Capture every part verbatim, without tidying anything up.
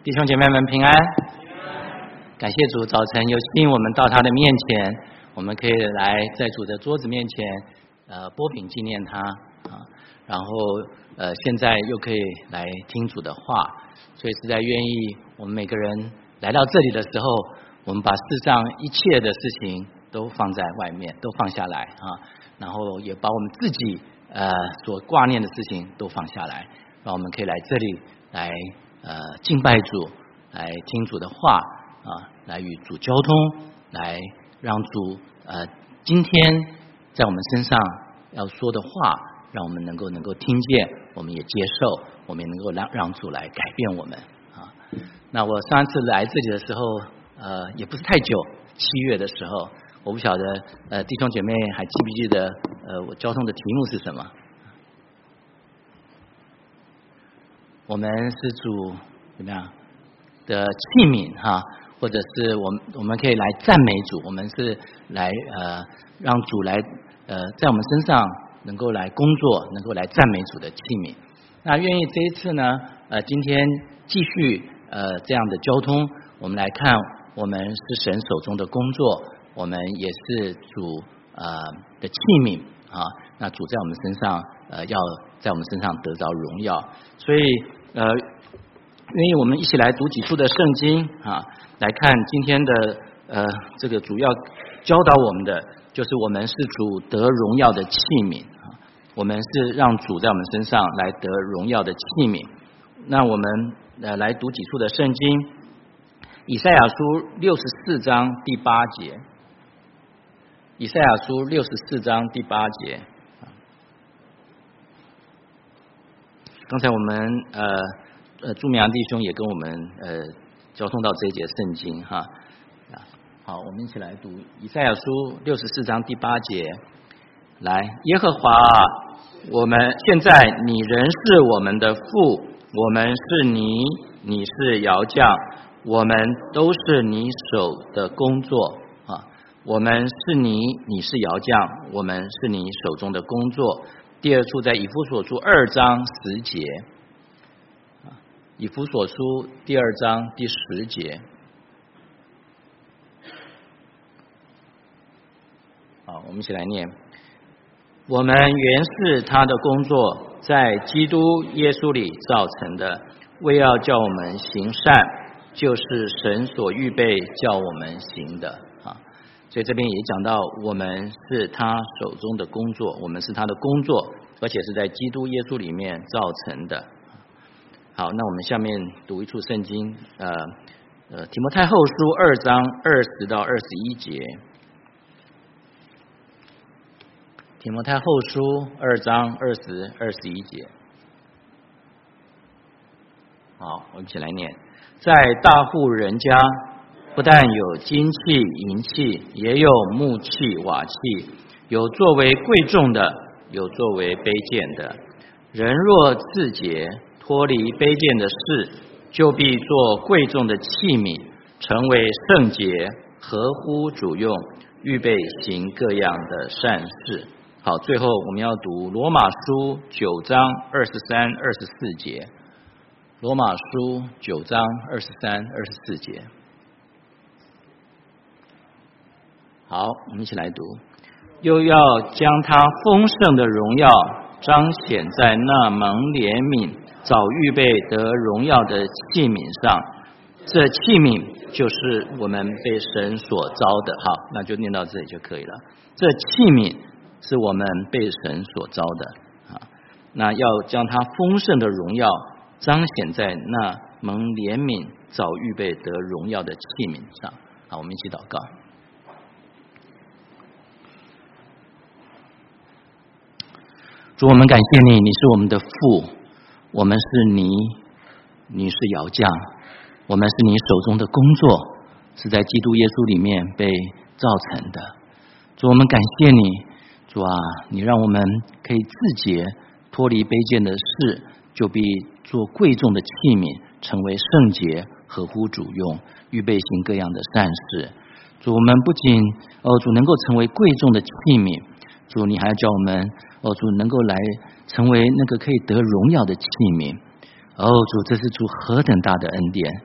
弟兄姐妹们平安，感谢主，早晨有吸引我们到他的面前，我们可以来在主的桌子面前，呃，拨饼纪念他啊，然后呃，现在又可以来听主的话，所以实在愿意我们每个人来到这里的时候，我们把世上一切的事情都放在外面，都放下来啊，然后也把我们自己呃所挂念的事情都放下来，让我们可以来这里来。呃，敬拜主，来听主的话啊，来与主交通，来让主呃今天在我们身上要说的话，让我们能够能够听见，我们也接受，我们也能够让让主来改变我们啊。那我上一次来这里的时候，呃，也不是太久，七月的时候，我不晓得呃弟兄姐妹还记不记得呃我交通的题目是什么？我们是主怎么样的器皿哈，或者是我们我们可以来赞美主，我们是来呃让主来呃在我们身上能够来工作，能够来赞美主的器皿。那愿意这一次呢呃今天继续呃这样的交通，我们来看我们是神手中的工作，我们也是主呃的器皿啊。那主在我们身上呃要在我们身上得着荣耀，所以。呃，愿意我们一起来读几处的圣经啊，来看今天的呃这个主要教导我们的，就是我们是主得荣耀的器皿啊，我们是让主在我们身上来得荣耀的器皿。那我们呃来读几处的圣经，以赛亚书六十四章第八节，以赛亚书六十四章第八节。刚才我们呃呃朱明阳弟兄也跟我们呃交通到这一节圣经哈，好，我们一起来读以赛亚书六十四章第八节，来，耶和华啊，我们现在你仍是我们的父，我们是你，你是窑匠，我们都是你手的工作啊，我们是你，你是窑匠，我们是你手中的工作。第二处在以弗所书二章十节，以弗所书第二章第十节。好，我们一起来念。我们原是他的工作，在基督耶稣里造成的，为要叫我们行善，就是神所预备叫我们行的。所以这边也讲到，我们是他手中的工作，我们是他的工作，而且是在基督耶稣里面造成的。好，那我们下面读一处圣经，呃呃，提摩太后书二章二十到二十一节。提摩太后书二章二十、二十一节。好，我们一起来念，在大户人家。不但有金器、银器，也有木器、瓦器，有作为贵重的，有作为卑贱的。人若自洁，脱离卑贱的事，就必做贵重的器皿，成为圣洁，合乎主用，预备行各样的善事。好，最后我们要读罗马书九章二十三、二十四节。罗马书九章二十三、二十四节。好，我们一起来读。又要将他丰盛的荣耀彰显在那蒙怜悯、早预备得荣耀的器皿上。这器皿就是我们被神所召的。好，那就念到这里就可以了。这器皿是我们被神所召的。啊，那要将他丰盛的荣耀彰显在那蒙怜悯、早预备得荣耀的器皿上。好，我们一起祷告。主，我们感谢你，你是我们的父，我们是你，你是窑匠，我们是你手中的工作，是在基督耶稣里面被造成的。主，我们感谢你，主啊，你让我们可以自洁，脱离卑贱的事，就必做贵重的器皿，成为圣洁，合乎主用，预备行各样的善事。主，我们不仅哦，主能够成为贵重的器皿，主，你还要叫我们哦，主能够来成为那个可以得荣耀的器皿。哦，主，这是主何等大的恩典！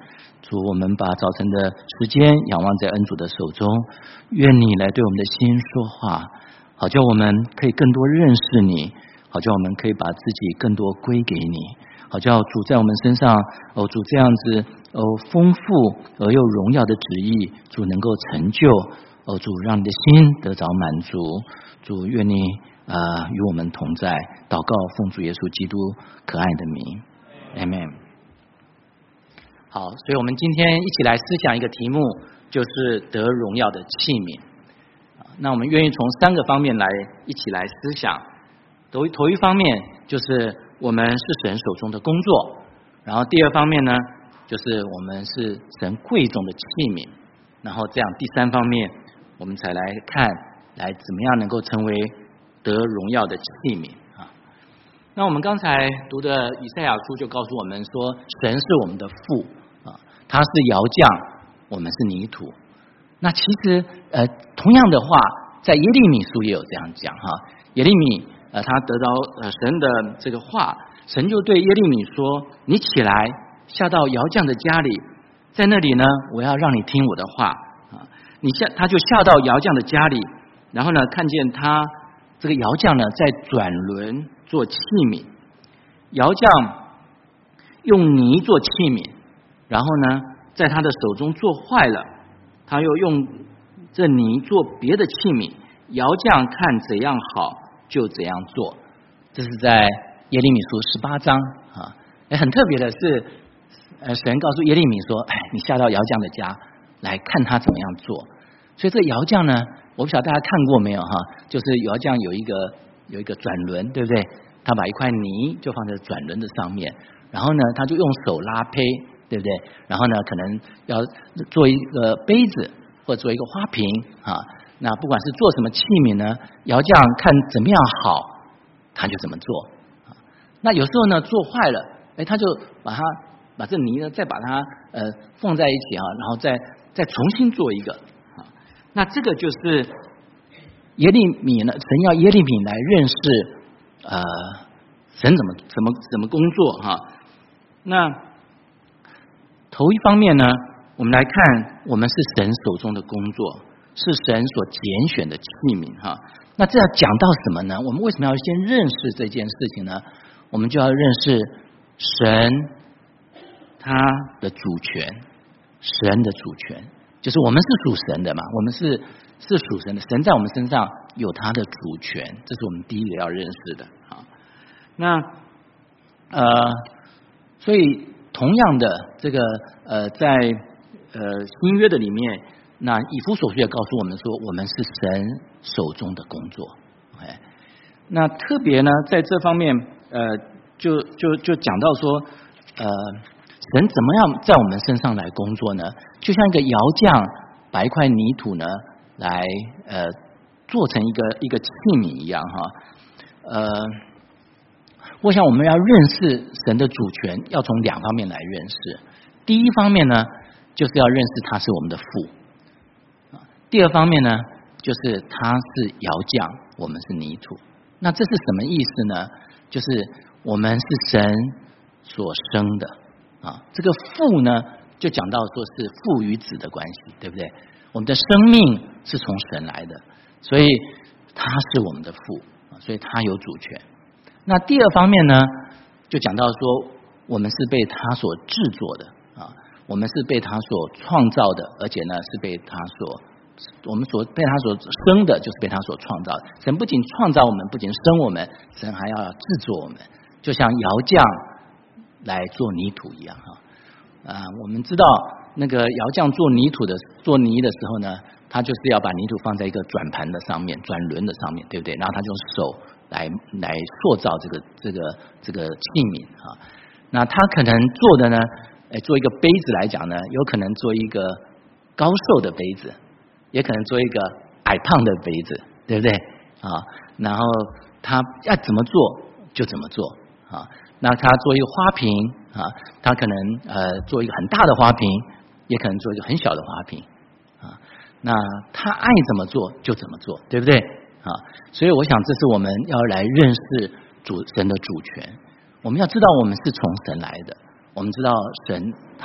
主，我们把早晨的时间仰望在恩主的手中，愿你来对我们的心说话，好叫我们可以更多认识你，好叫我们可以把自己更多归给你，好叫主在我们身上，哦，主这样子哦丰富而又荣耀的旨意，主能够成就，哦，主让你的心得着满足，主愿你呃与我们同在，祷告奉主耶稣基督可爱的名 ，Amen。好，所以我们今天一起来思想一个题目，就是得荣耀的器皿。那我们愿意从三个方面来一起来思想。头头一方面就是我们是神手中的工作，然后第二方面呢，就是我们是神贵重的器皿，然后这样第三方面我们才来看，来怎么样能够成为得荣耀的器皿啊。那我们刚才读的以赛亚书就告诉我们说，神是我们的父啊，他是窑匠，我们是泥土。那其实呃同样的话，在耶利米书也有这样讲哈，耶利米呃他得到呃神的这个话，神就对耶利米说，你起来下到窑匠的家里，在那里呢，我要让你听我的话啊。你下他就下到窑匠的家里，然后呢看见他这个窑匠呢在转轮做器皿，窑匠用泥做器皿，然后呢在他的手中做坏了，他又用这泥做别的器皿，窑匠看怎样好就怎样做。这是在耶利米书十八章啊。很特别的是，呃，神告诉耶利米说，哎，你下到窑匠的家来看他怎么样做。所以这个窑匠呢，我不晓得大家看过没有哈，就是窑匠有一个有一个转轮，对不对？他把一块泥就放在转轮的上面，然后呢他就用手拉胚，对不对？然后呢可能要做一个杯子或者做一个花瓶啊。那不管是做什么器皿呢，窑匠看怎么样好他就怎么做。那有时候呢做坏了，哎，他就把它把这泥呢再把它呃放在一起啊，然后再再重新做一个啊。那这个就是耶利米呢，神要耶利米来认识呃神怎么怎么怎么工作哈。那头一方面呢，我们来看我们是神手中的工作，是神所拣选的器皿哈。那这要讲到什么呢？我们为什么要先认识这件事情呢？我们就要认识神他的主权，神的主权就是我们是属神的嘛，我们是是属神的，神在我们身上有他的主权，这是我们第一个要认识的啊。那呃，所以同样的这个呃，在呃新约的里面，那以弗所书也告诉我们说，我们是神手中的工作。哎，那特别呢，在这方面。呃，就就就讲到说，呃，神怎么样在我们身上来工作呢？就像一个窑匠把一块泥土呢，来呃做成一个一个器皿一样哈。呃，我想我们要认识神的主权，要从两方面来认识。第一方面呢，就是要认识他是我们的父；第二方面呢，就是他是窑匠，我们是泥土。那这是什么意思呢？就是我们是神所生的啊，这个父呢，就讲到说是父与子的关系，对不对？我们的生命是从神来的，所以他是我们的父，所以他有主权。那第二方面呢，就讲到说我们是被他所制作的啊，我们是被他所创造的，而且呢是被他所。我们所被他所生的，就是被他所创造的。神不仅创造我们，不仅生我们，神还要制作我们，就像窑匠来做泥土一样哈。啊，我们知道那个窑匠做泥土的做泥的时候呢，他就是要把泥土放在一个转盘的上面、转轮的上面，对不对？然后他就用手来来塑造这个这个这个器皿啊。那他可能做的呢，哎，做一个杯子来讲呢，有可能做一个高瘦的杯子。也可能做一个矮胖的杯子，对不对啊？然后他要怎么做就怎么做啊。那他做一个花瓶啊，他可能呃做一个很大的花瓶，也可能做一个很小的花瓶啊。那他爱怎么做就怎么做，对不对啊？所以我想这是我们要来认识主神的主权。我们要知道我们是从神来的，我们知道神他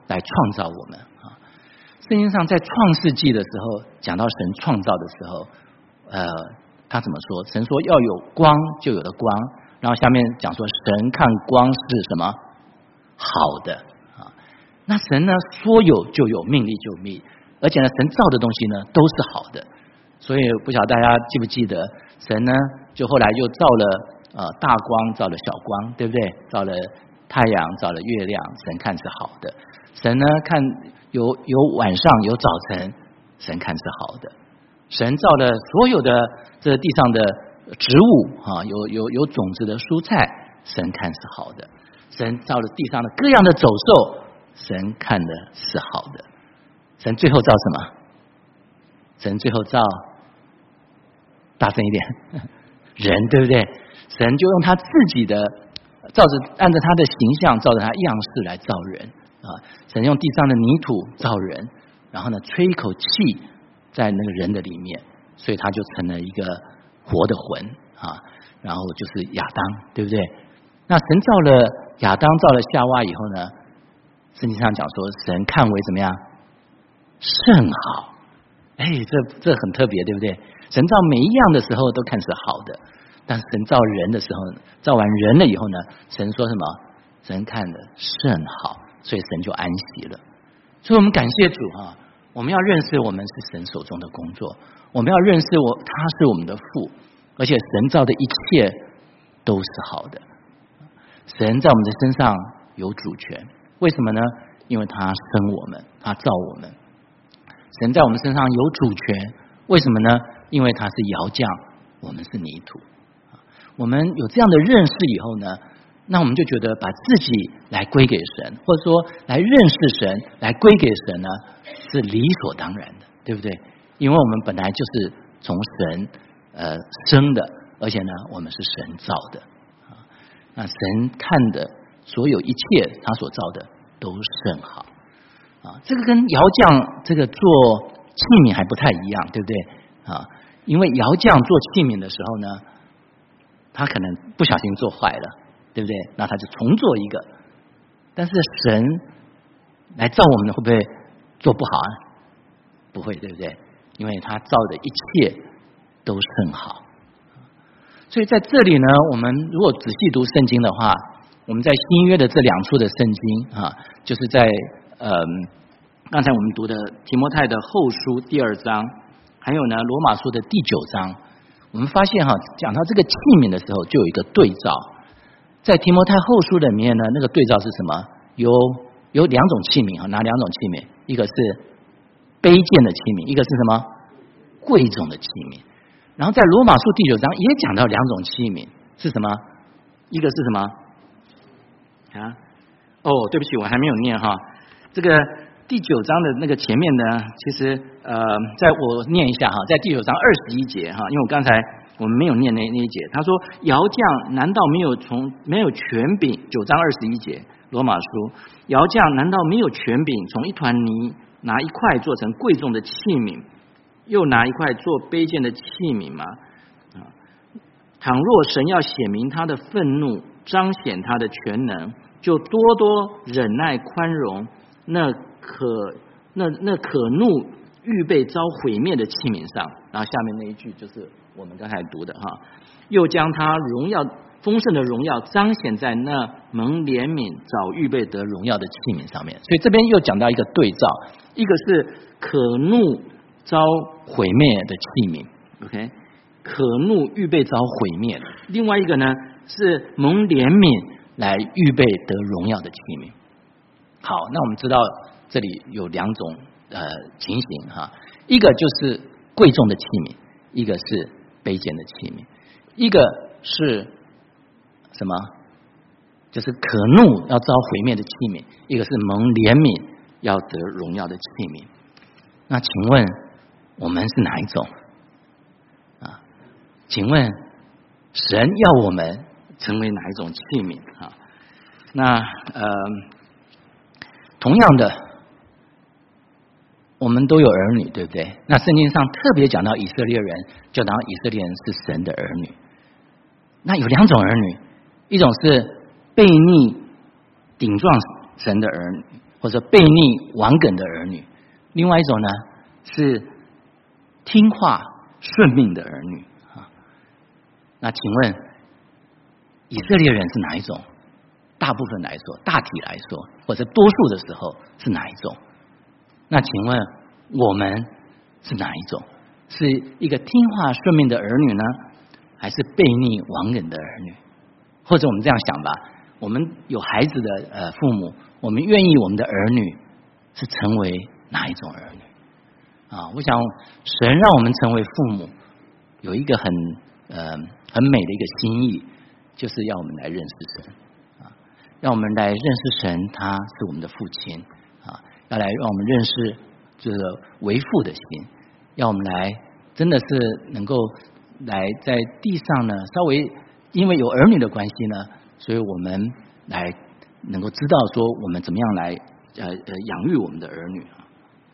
来创造我们啊。圣经上在创世纪的时候讲到神创造的时候，呃，他怎么说？神说要有光，就有了光。然后下面讲说，神看光是什么？好的啊。那神呢说有就有，命立就命，而且呢，神造的东西呢都是好的。所以不晓得大家记不记得，神呢就后来又造了呃大光，造了小光，对不对？造了太阳，造了月亮，神看是好的。神呢看有有晚上有早晨，神看是好的。神造了所有的这地上的植物啊，有有有种子的蔬菜，神看是好的。神造了地上的各样的走兽，神看的是好的。神最后造什么？神最后造，大声一点，人，对不对？神就用他自己的，照着按照他的形象，照着他样式来造人啊。神用地上的泥土造人，然后呢，吹一口气在那个人的里面，所以他就成了一个活的魂啊。然后就是亚当，对不对？那神造了亚当，造了夏娃以后呢，圣经上讲说，神看为怎么样？甚好。哎，这这很特别，对不对？神造每一样的时候都看是好的，但是神造人的时候，造完人了以后呢，神说什么？神看的甚好，所以神就安息了。所以我们感谢主啊！我们要认识我们是神手中的工作，我们要认识我他是我们的父，而且神造的一切都是好的。神在我们的身上有主权，为什么呢？因为他生我们，他造我们。神在我们身上有主权，为什么呢？因为他是窑匠，我们是泥土。我们有这样的认识以后呢，那我们就觉得把自己来归给神，或者说来认识神，来归给神呢，是理所当然的，对不对？因为我们本来就是从神呃生的，而且呢，我们是神造的啊。那神看的所有一切，他所造的都甚好。啊，这个跟窑匠这个做器皿还不太一样，对不对啊？因为窑匠做器皿的时候呢，他可能不小心做坏了，对不对？那他就重做一个。但是神来造我们，会不会做不好啊？不会，对不对？因为他造的一切都甚好。所以在这里呢，我们如果仔细读圣经的话，我们在新约的这两处的圣经啊，就是在嗯，刚才我们读的提摩太的后书第二章，还有呢罗马书的第九章，我们发现哈，讲到这个器皿的时候，就有一个对照。在提摩太后书里面呢，那个对照是什么？有有两种器皿哈，哪两种器皿？一个是卑贱的器皿，一个是什么？贵重的器皿。然后在罗马书第九章也讲到两种器皿，是什么？一个是什么？啊？哦，对不起，我还没有念哈。这个第九章的那个前面呢，其实呃，在我念一下哈，在第九章二十一节哈，因为我刚才我们没有念那那一节，他说窑匠难道没有从没有权柄？九章二十一节罗马书，窑匠难道没有权柄从一团泥拿一块做成贵重的器皿，又拿一块做卑贱的器皿吗？啊，倘若神要显明他的愤怒，彰显他的全能，就多多忍耐宽容。那可那那可怒预备遭毁灭的器皿上，然后下面那一句就是我们刚才读的哈，又将他荣耀丰盛的荣耀彰显在那蒙怜悯早预备得荣耀的器皿上面。所以这边又讲到一个对照，一个是可怒遭毁灭的器皿 ，OK， 可怒预备遭毁灭，另外一个呢是蒙怜悯来预备得荣耀的器皿。好，那我们知道这里有两种呃情形哈，一个就是贵重的器皿，一个是卑贱的器皿，一个是什么？就是可怒要遭毁灭的器皿，一个是蒙怜悯要得荣耀的器皿。那请问我们是哪一种啊？请问神要我们成为哪一种器皿啊？那呃。同样的，我们都有儿女，对不对？那圣经上特别讲到以色列人，就当以色列人是神的儿女。那有两种儿女，一种是悖逆顶撞神的儿女， 或者悖逆顽梗的儿女；另外一种呢是听话顺命的儿女啊。那请问以色列人是哪一种？大部分来说，大体来说，或者多数的时候是哪一种？那请问我们是哪一种？是一个听话顺命的儿女呢，还是悖逆顽梗的儿女？或者我们这样想吧，我们有孩子的呃父母，我们愿意我们的儿女是成为哪一种儿女啊？我想神让我们成为父母，有一个很呃很美的一个心意，就是要我们来认识神啊，让我们来认识神，他是我们的父亲啊，要来让我们认识这个为父的心，要我们来真的是能够来在地上呢，稍微因为有儿女的关系呢，所以我们来能够知道说我们怎么样来呃呃养育我们的儿女啊。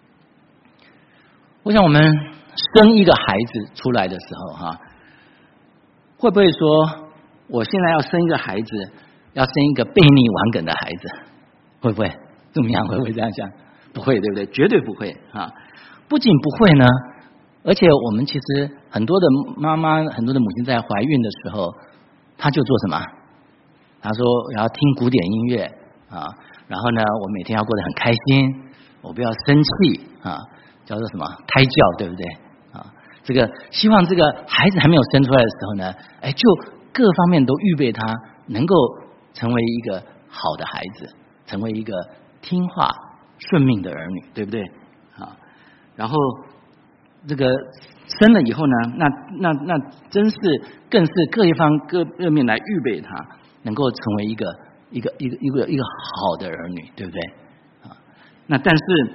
我想我们生一个孩子出来的时候哈，会不会说我现在要生一个孩子，要生一个悖逆顽梗的孩子？会不会怎么样？会不会这样想？不会，对不对？绝对不会啊！不仅不会呢，而且我们其实很多的妈妈、很多的母亲在怀孕的时候，她就做什么？她说我要听古典音乐啊，然后呢，我每天要过得很开心，我不要生气啊，叫做什么胎教，对不对啊？这个希望这个孩子还没有生出来的时候呢，哎，就各方面都预备他能够成为一个好的孩子，成为一个听话顺命的儿女，对不对啊？然后这个生了以后呢，那那那真是更是各一方各各面来预备他，能够成为一个一个一个一个一个好的儿女，对不对啊？那但是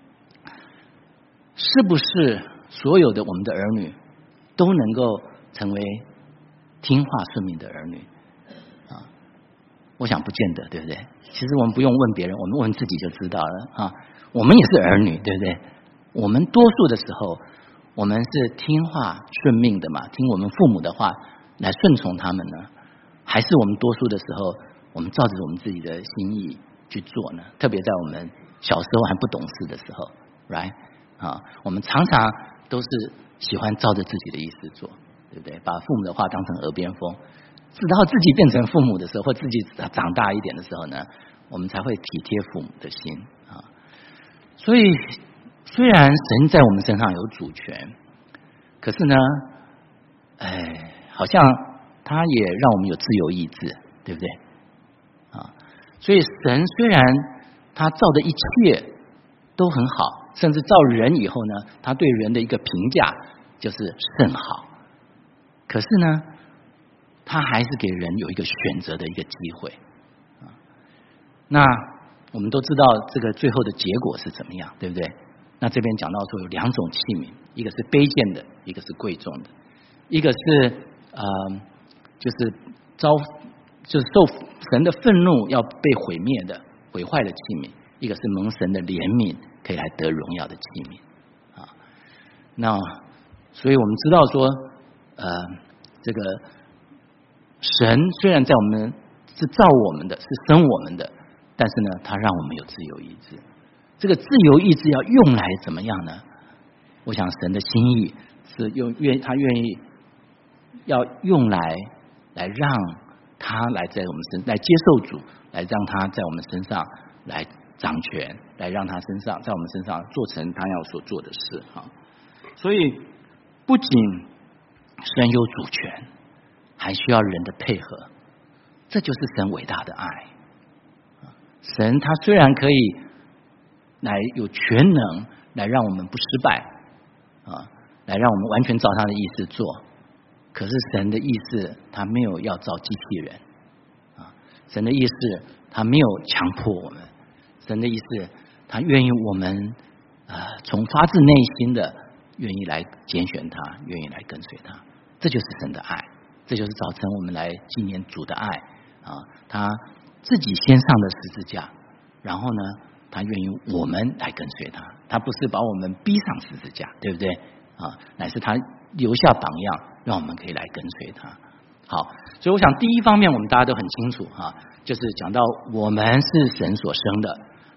是不是所有的我们的儿女都能够成为听话顺命的儿女啊？我想不见得，对不对？其实我们不用问别人，我们问自己就知道了啊。我们也是儿女，对不对？我们多数的时候，我们是听话顺命的嘛，听我们父母的话来顺从他们呢，还是我们多数的时候，我们照着我们自己的心意去做呢？特别在我们小时候还不懂事的时候 ，right 啊，我们常常都是喜欢照着自己的意思做，对不对？把父母的话当成耳边风，直到自己变成父母的时候，或自己长大一点的时候呢，我们才会体贴父母的心啊。所以，虽然神在我们身上有主权，可是呢，哎，好像他也让我们有自由意志，对不对？啊，所以神虽然他造的一切都很好，甚至造人以后呢，他对人的一个评价就是甚好，可是呢，他还是给人有一个选择的一个机会啊。那我们都知道这个最后的结果是怎么样，对不对？那这边讲到说有两种器皿，一个是卑贱的，一个是贵重的，一个是呃，就是遭就是受神的愤怒要被毁灭的毁坏的器皿，一个是蒙神的怜悯可以来得荣耀的器皿啊。那所以我们知道说，呃，这个神虽然在我们是造我们的，是生我们的，但是呢，他让我们有自由意志。这个自由意志要用来怎么样呢？我想神的心意是用愿他愿意要用来来让他来在我们身来接受主，来让他在我们身上来掌权，来让他身上在我们身上做成他要所做的事哈。所以不仅神有主权，还需要人的配合，这就是神伟大的爱。神他虽然可以来有全能来让我们不失败啊，来让我们完全照他的意思做，可是神的意思他没有要造机器人啊，神的意思他没有强迫我们，神的意思他愿意我们啊从发自内心的愿意来拣选他，愿意来跟随他，这就是神的爱，这就是早晨我们来纪念主的爱啊，他自己先上的十字架，然后呢他愿意我们来跟随他，他不是把我们逼上十字架，对不对啊？乃是他留下榜样，让我们可以来跟随他。好，所以我想第一方面我们大家都很清楚哈，就是讲到我们是神所生的，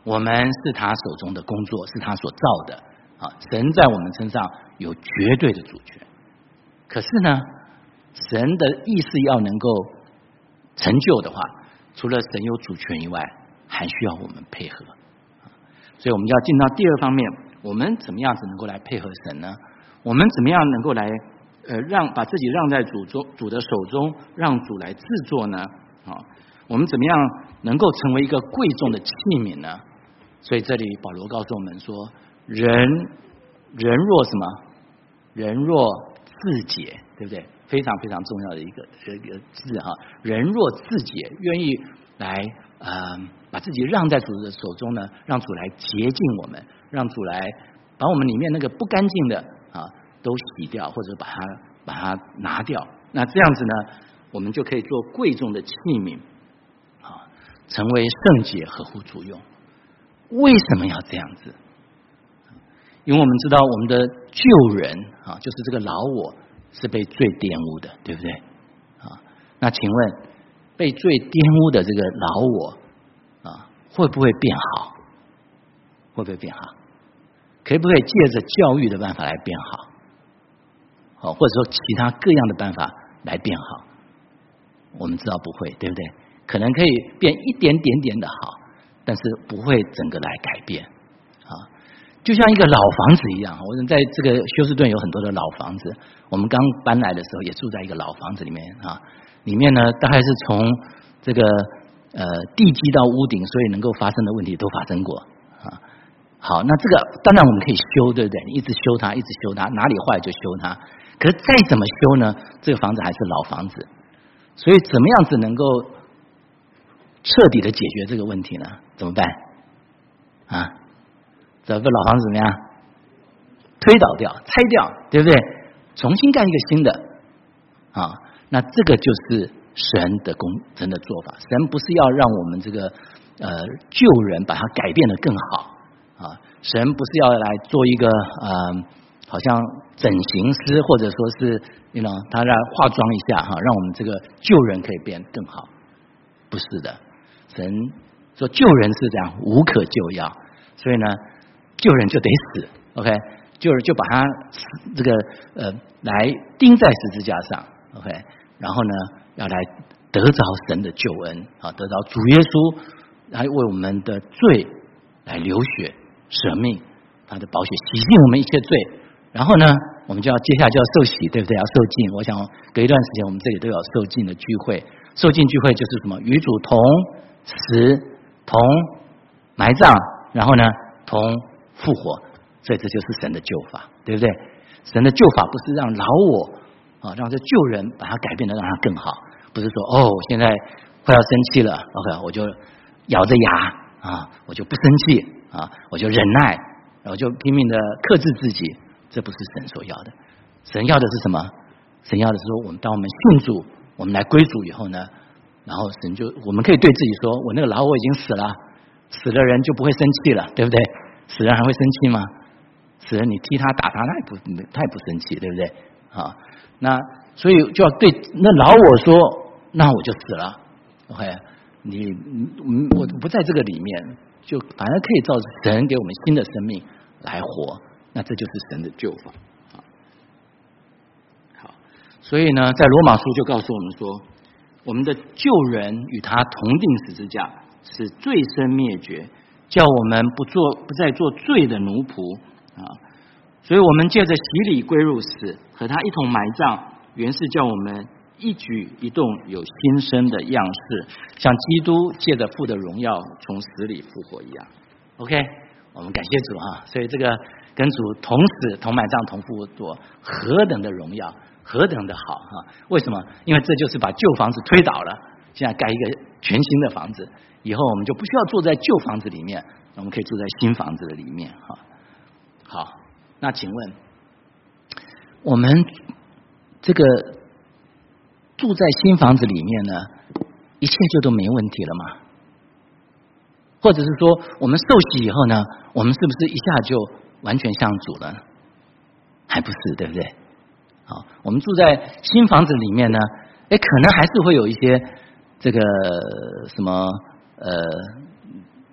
我们是他手中的工作，是他所造的啊。神在我们身上有绝对的主权。可是呢，神的意思要能够成就的话，除了神有主权以外，还需要我们配合。所以我们要进到第二方面，我们怎么样子能够来配合神呢？我们怎么样能够来呃让把自己让在主中主的手中，让主来制作呢？啊，我们怎么样能够成为一个贵重的器皿呢？所以这里保罗告诉我们说，人人若什么？人若自洁，对不对？非常非常重要的一个一个字哈。人若自洁，愿意来呃把自己让在主的手中呢，让主来洁净我们，让主来把我们里面那个不干净的啊都洗掉，或者把它把它拿掉。那这样子呢，我们就可以做贵重的器皿啊，成为圣洁，合乎主用。为什么要这样子？因为我们知道我们的旧人啊，就是这个老我是被罪玷污的，对不对啊？那请问被罪玷污的这个老我啊，会不会变好？会不会变好？可不可以借着教育的办法来变好？好，或者说其他各样的办法来变好？我们知道不会，对不对？可能可以变一点点点的好，但是不会整个来改变啊。就像一个老房子一样，我们在这个休斯顿有很多的老房子，我们刚搬来的时候也住在一个老房子里面啊，里面呢大概是从这个呃地基到屋顶，所以能够发生的问题都发生过啊。好，那这个当然我们可以修，对不对？一直修它，一直修它，哪里坏就修它。可是再怎么修呢，这个房子还是老房子，所以怎么样子能够彻底的解决这个问题呢？怎么办啊？这个老房子怎么样？推倒掉，拆掉，对不对？重新盖一个新的啊。那这个就是神的工，神的做法。神不是要让我们这个呃旧人把它改变得更好啊。神不是要来做一个呃好像整形师，或者说是 you know 他来化妆一下哈，让我们这个旧人可以变更好。不是的，神说旧人是这样，无可救药，所以呢。旧人就得死 ，OK， 旧人就把他这个呃来钉在十字架上 ，OK， 然后呢要来得着神的救恩啊，得着主耶稣来为我们的罪来流血舍命，他的宝血洗净我们一切罪，然后呢我们就要接下来就要受洗，对不对？要受浸。我想隔一段时间我们这里都有受浸的聚会，受浸聚会就是什么？与主同死、同埋葬，然后呢同复活，所以这就是神的救法，对不对？神的救法不是让老我啊，让这旧人把它改变的让它更好，不是说哦，现在快要生气了 ，OK， 我就咬着牙啊，我就不生气啊，我就忍耐，然后就拼命的克制自己，这不是神所要的。神要的是什么？神要的是说，我们当我们信主，我们来归主以后呢，然后神就我们可以对自己说，我那个老我已经死了，死的人就不会生气了，对不对？死人还会生气吗？死人你踢他打他，他也不他也不生气，对不对？啊，那所以就要对那老我说，那我就死了 ，OK， 你我不在这个里面，就反而可以照着神给我们新的生命来活，那这就是神的救法。好，所以呢，在罗马书就告诉我们说，我们的旧人与他同定十字架，使罪身灭绝。叫我们不做不再做罪的奴仆啊，所以我们借着洗礼归入死，和他一同埋葬，原是叫我们一举一动有新生的样式，像基督借着父的荣耀从死里复活一样。OK， 我们感谢主啊！所以这个跟主同死、同埋葬、同复活，何等的荣耀，何等的好啊！为什么？因为这就是把旧房子推倒了，现在盖一个全新的房子。以后我们就不需要住在旧房子里面，我们可以住在新房子的里面哈。好，那请问我们这个住在新房子里面呢，一切就都没问题了吗？或者是说，我们受洗以后呢，我们是不是一下就完全像主了呢？还不是，对不对？好，我们住在新房子里面呢，哎，可能还是会有一些这个什么。呃，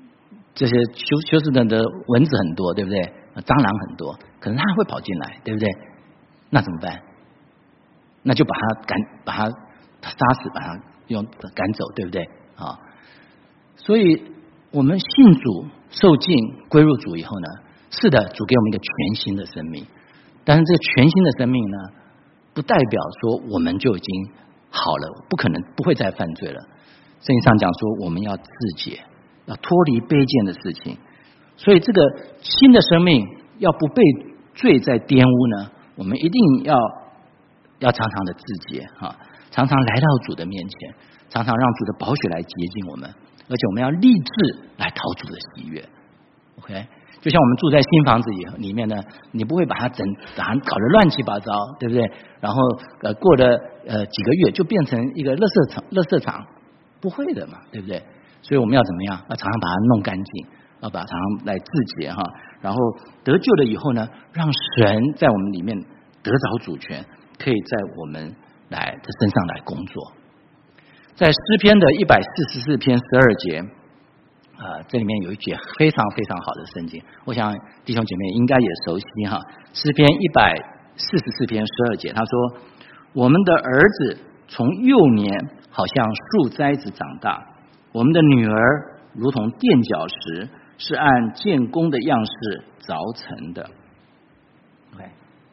这些休休斯顿的蚊子很多，对不对？蟑螂很多，可能它会跑进来，对不对？那怎么办？那就把它赶，把它杀死，把它用赶走，对不对？啊，所以我们信主、受浸、归入主以后呢，是的，主给我们一个全新的生命。但是这个全新的生命呢，不代表说我们就已经好了，不可能不会再犯罪了。圣经上讲说，我们要自洁，要脱离卑贱的事情。所以这个新的生命要不被罪再玷污呢，我们一定要要常常的自洁啊，常常来到主的面前，常常让主的宝血来洁净我们，而且我们要立志来讨主的喜悦。OK， 就像我们住在新房子里里面呢，你不会把它整把它搞得乱七八糟，对不对？然后呃过了呃几个月就变成一个垃圾场，垃圾场不会的嘛，对不对？所以我们要怎么样？要常常把它弄干净。要把常常来自洁哈，然后得救了以后呢，让神在我们里面得着主权，可以在我们来的身上来工作。在诗篇的一百四十四篇十二节，啊、呃，这里面有一节非常非常好的圣经，我想弟兄姐妹应该也熟悉哈。诗篇一百四十四篇十二节，他说：“我们的儿子从幼年好像树栽子长大，我们的女儿如同垫脚石。”是按建功的样式凿成的。OK，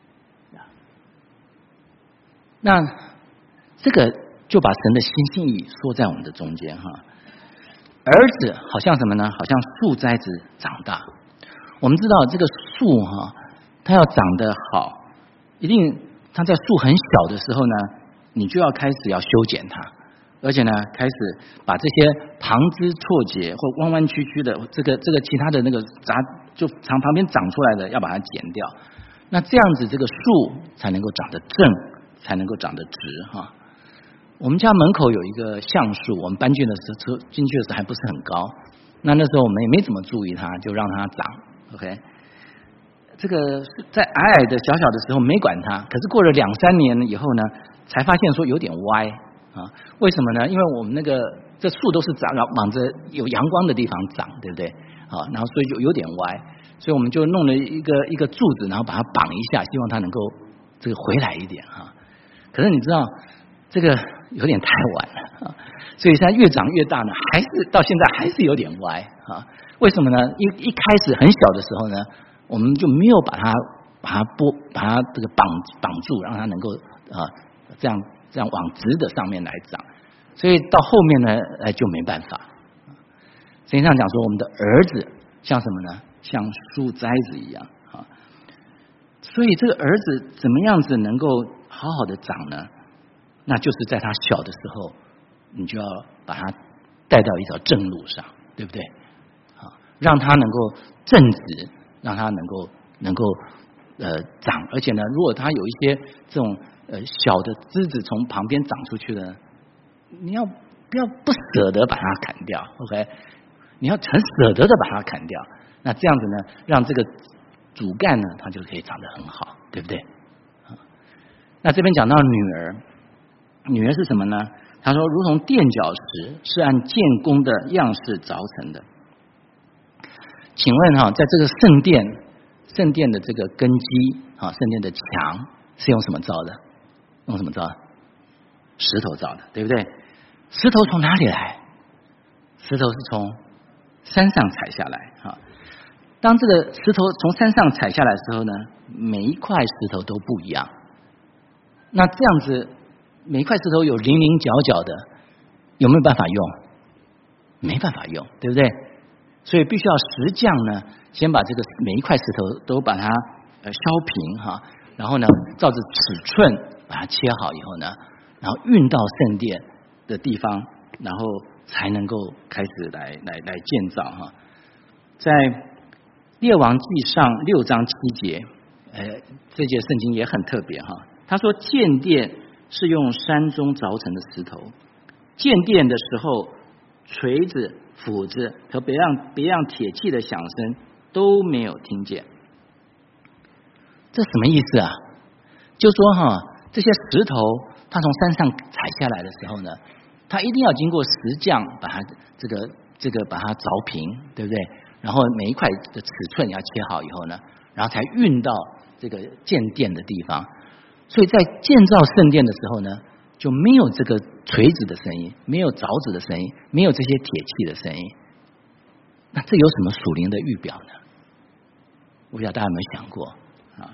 那这个就把神的新心意说在我们的中间哈。儿子好像什么呢？好像树栽子长大。我们知道这个树哈，它要长得好，一定它在树很小的时候呢，你就要开始要修剪它。而且呢，开始把这些旁枝错节或弯弯曲曲的这个这个其他的那个杂就从旁边长出来的，要把它剪掉。那这样子，这个树才能够长得正，才能够长得直哈。我们家门口有一个橡树，我们搬进的时候进去的时候还不是很高，那那时候我们也没怎么注意它，就让它长。OK， 这个在矮矮的小小的时候没管它，可是过了两三年以后呢，才发现说有点歪。啊，为什么呢？因为我们那个这树都是长往着有阳光的地方长，对不对？啊，然后所以就有点歪，所以我们就弄了一个一个柱子，然后把它绑一下，希望它能够这个回来一点哈。可是你知道这个有点太晚了啊，所以现在越长越大呢，还是到现在还是有点歪啊。为什么呢？一一开始很小的时候呢，我们就没有把它把它拨把它这个绑绑住，让它能够啊这样。这样往直的上面来长，所以到后面呢，哎就没办法。圣经上讲说，我们的儿子像什么呢？像树栽子一样啊。所以这个儿子怎么样子能够好好的长呢？那就是在他小的时候，你就要把他带到一条正路上，对不对？啊，让他能够正直，让他能够能够呃长，而且呢，如果他有一些这种。呃，小的枝子从旁边长出去的，你要不要不舍得把它砍掉 ？OK， 你要很舍得的把它砍掉。那这样子呢，让这个主干呢，它就可以长得很好，对不对？啊，那这边讲到女儿，女儿是什么呢？他说，如同垫脚石，是按建功的样式凿成的。请问哈，在这个圣殿，圣殿的这个根基啊，圣殿的墙是用什么造的？用什么造的？石头造的，对不对？石头从哪里来？石头是从山上采下来啊。当这个石头从山上采下来的时候呢，每一块石头都不一样。那这样子，每一块石头有棱棱角角的，有没有办法用？没办法用，对不对？所以必须要石匠呢，先把这个每一块石头都把它呃削平哈，然后呢，照着尺寸把它切好以后呢，然后运到圣殿的地方，然后才能够开始来来来建造哈。在列王纪上六章七节，呃，这节圣经也很特别哈。他说建殿是用山中凿成的石头，建殿的时候，锤子、斧子和别样别样铁器的响声都没有听见。这什么意思啊？就说哈，这些石头它从山上采下来的时候呢，它一定要经过石匠把它这个这个把它凿平，对不对？ 然后每一块的尺寸要切好以后呢，然后才运到这个建殿的地方。所以在建造圣殿的时候呢，就没有这个锤子的声音，没有凿子的声音，没有这些铁器的声音。那这有什么属灵的预表呢？我不知道大家有没有想过啊？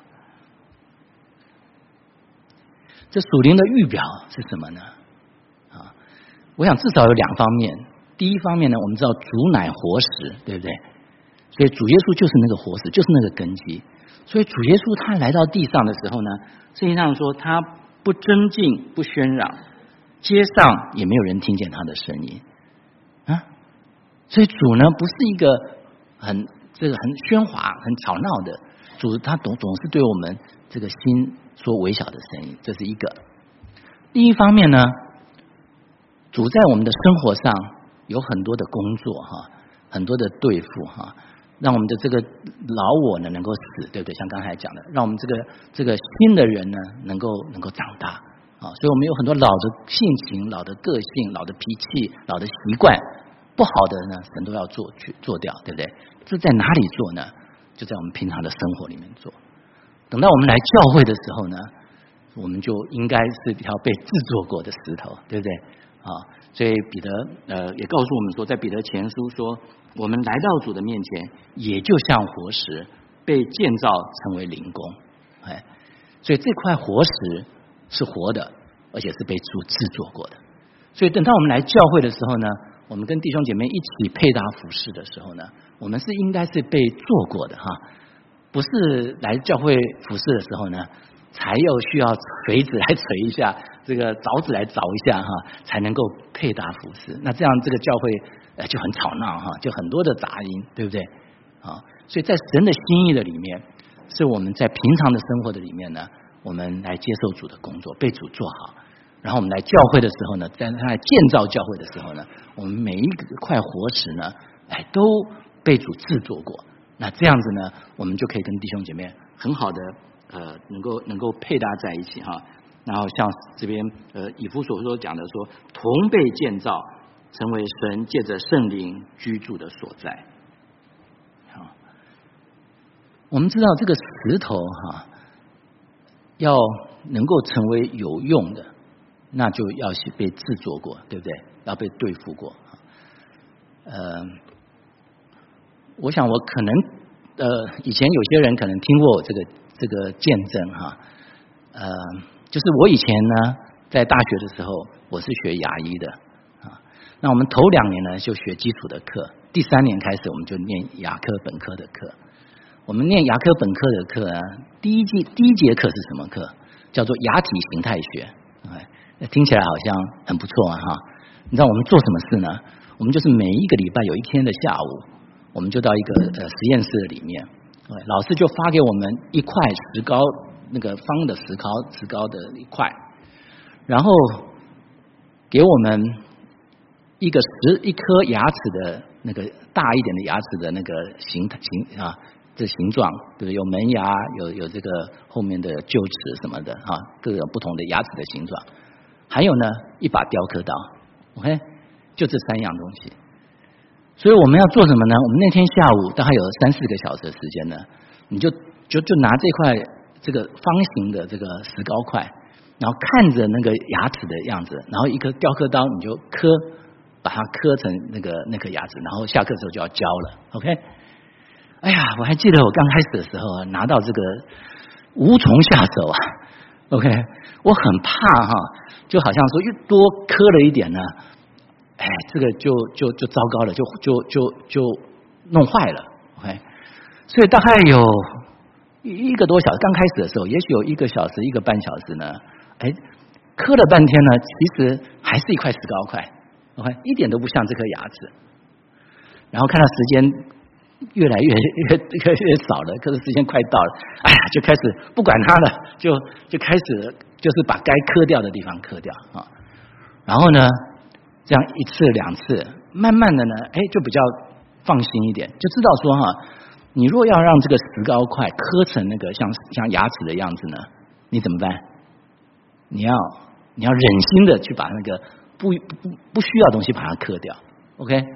这属灵的预表是什么呢？啊，我想至少有两方面。第一方面呢，我们知道主乃活石，对不对？所以主耶稣就是那个活石，就是那个根基。所以主耶稣他来到地上的时候呢，圣经上说他不争竞，不喧嚷，街上也没有人听见他的声音啊。所以主呢不是一个很这个很喧哗、很吵闹的主，他总总是对我们这个心说微小的声音，这是一个。另一方面呢，主在我们的生活上有很多的工作哈，很多的对付哈，让我们的这个老我呢能够死，对不对？像刚才讲的，让我们这个这个新的人呢能够能够长大啊。所以我们有很多老的性情、老的个性、老的脾气、老的习惯，不好的呢，神都要做去做掉，对不对？这在哪里做呢？就在我们平常的生活里面做。等到我们来教会的时候呢，我们就应该是一条被制作过的石头，对不对？啊，所以彼得呃也告诉我们说，在彼得前书说，我们来到主的面前，也就像活石被建造成为灵宫，哎，所以这块活石是活的，而且是被主制作过的。所以等到我们来教会的时候呢，我们跟弟兄姐妹一起配搭服侍的时候呢，我们是应该是被做过的哈，不是来教会服侍的时候呢，才又需要锤子来锤一下，这个凿子来凿一下哈，才能够配搭服侍。那这样这个教会呃就很吵闹哈，就很多的杂音，对不对？啊，所以在神的心意的里面，是我们在平常的生活的里面呢，我们来接受主的工作，被主做好。然后我们来教会的时候呢，在他建造教会的时候呢，我们每一块活石呢，哎，都被主制作过。那这样子呢，我们就可以跟弟兄姐妹很好的呃，能够能够配搭在一起哈。然后像这边呃以弗所说讲的说，同被建造成为神借着圣灵居住的所在。好，我们知道这个石头哈，要能够成为有用的，那就要被制作过，对不对？要被对付过。呃，我想我可能呃，以前有些人可能听过我这个这个见证哈，呃，就是我以前呢在大学的时候，我是学牙医的啊。那我们头两年呢就学基础的课，第三年开始我们就念牙科本科的课。我们念牙科本科的课啊，第一季第一节课是什么课？叫做牙体形态学。哎，听起来好像很不错啊哈。你知道我们做什么事呢？我们就是每一个礼拜有一天的下午，我们就到一个呃实验室里面，老师就发给我们一块石膏，那个方的石膏石膏的一块，然后给我们一个十一颗牙齿的那个大一点的牙齿的那个形形啊，这形状，对不对？有门牙，有有这个后面的臼齿什么的啊，各种不同的牙齿的形状，还有呢一把雕刻刀 ，OK， 就这三样东西。所以我们要做什么呢？我们那天下午大概有三四个小时的时间呢，你就就就拿这块这个方形的这个石膏块，然后看着那个牙齿的样子，然后一颗雕刻刀你就刻，把它刻成那个那颗牙齿，然后下课之后就要交了 ，OK？ 哎呀，我还记得我刚开始的时候拿到这个无从下手啊 ，OK？ 我很怕哈，就好像说越多刻了一点呢。哎，这个就就就糟糕了，就就就就弄坏了 ，OK。所以大概有一个多小时，刚开始的时候，也许有一个小时、一个半小时呢，哎，磕了半天呢，其实还是一块石膏块 ，OK， 一点都不像这颗牙齿。然后看到时间越来越越越越少了，可是时间快到了，哎呀，就开始不管它了，就就开始就是把该磕掉的地方磕掉啊，然后呢。这样一次两次，慢慢的呢，哎，就比较放心一点，就知道说哈，你若要让这个石膏块刻成那个像像牙齿的样子呢，你怎么办？你要你要忍心的去把那个不不不需要的东西把它刻掉 ，OK？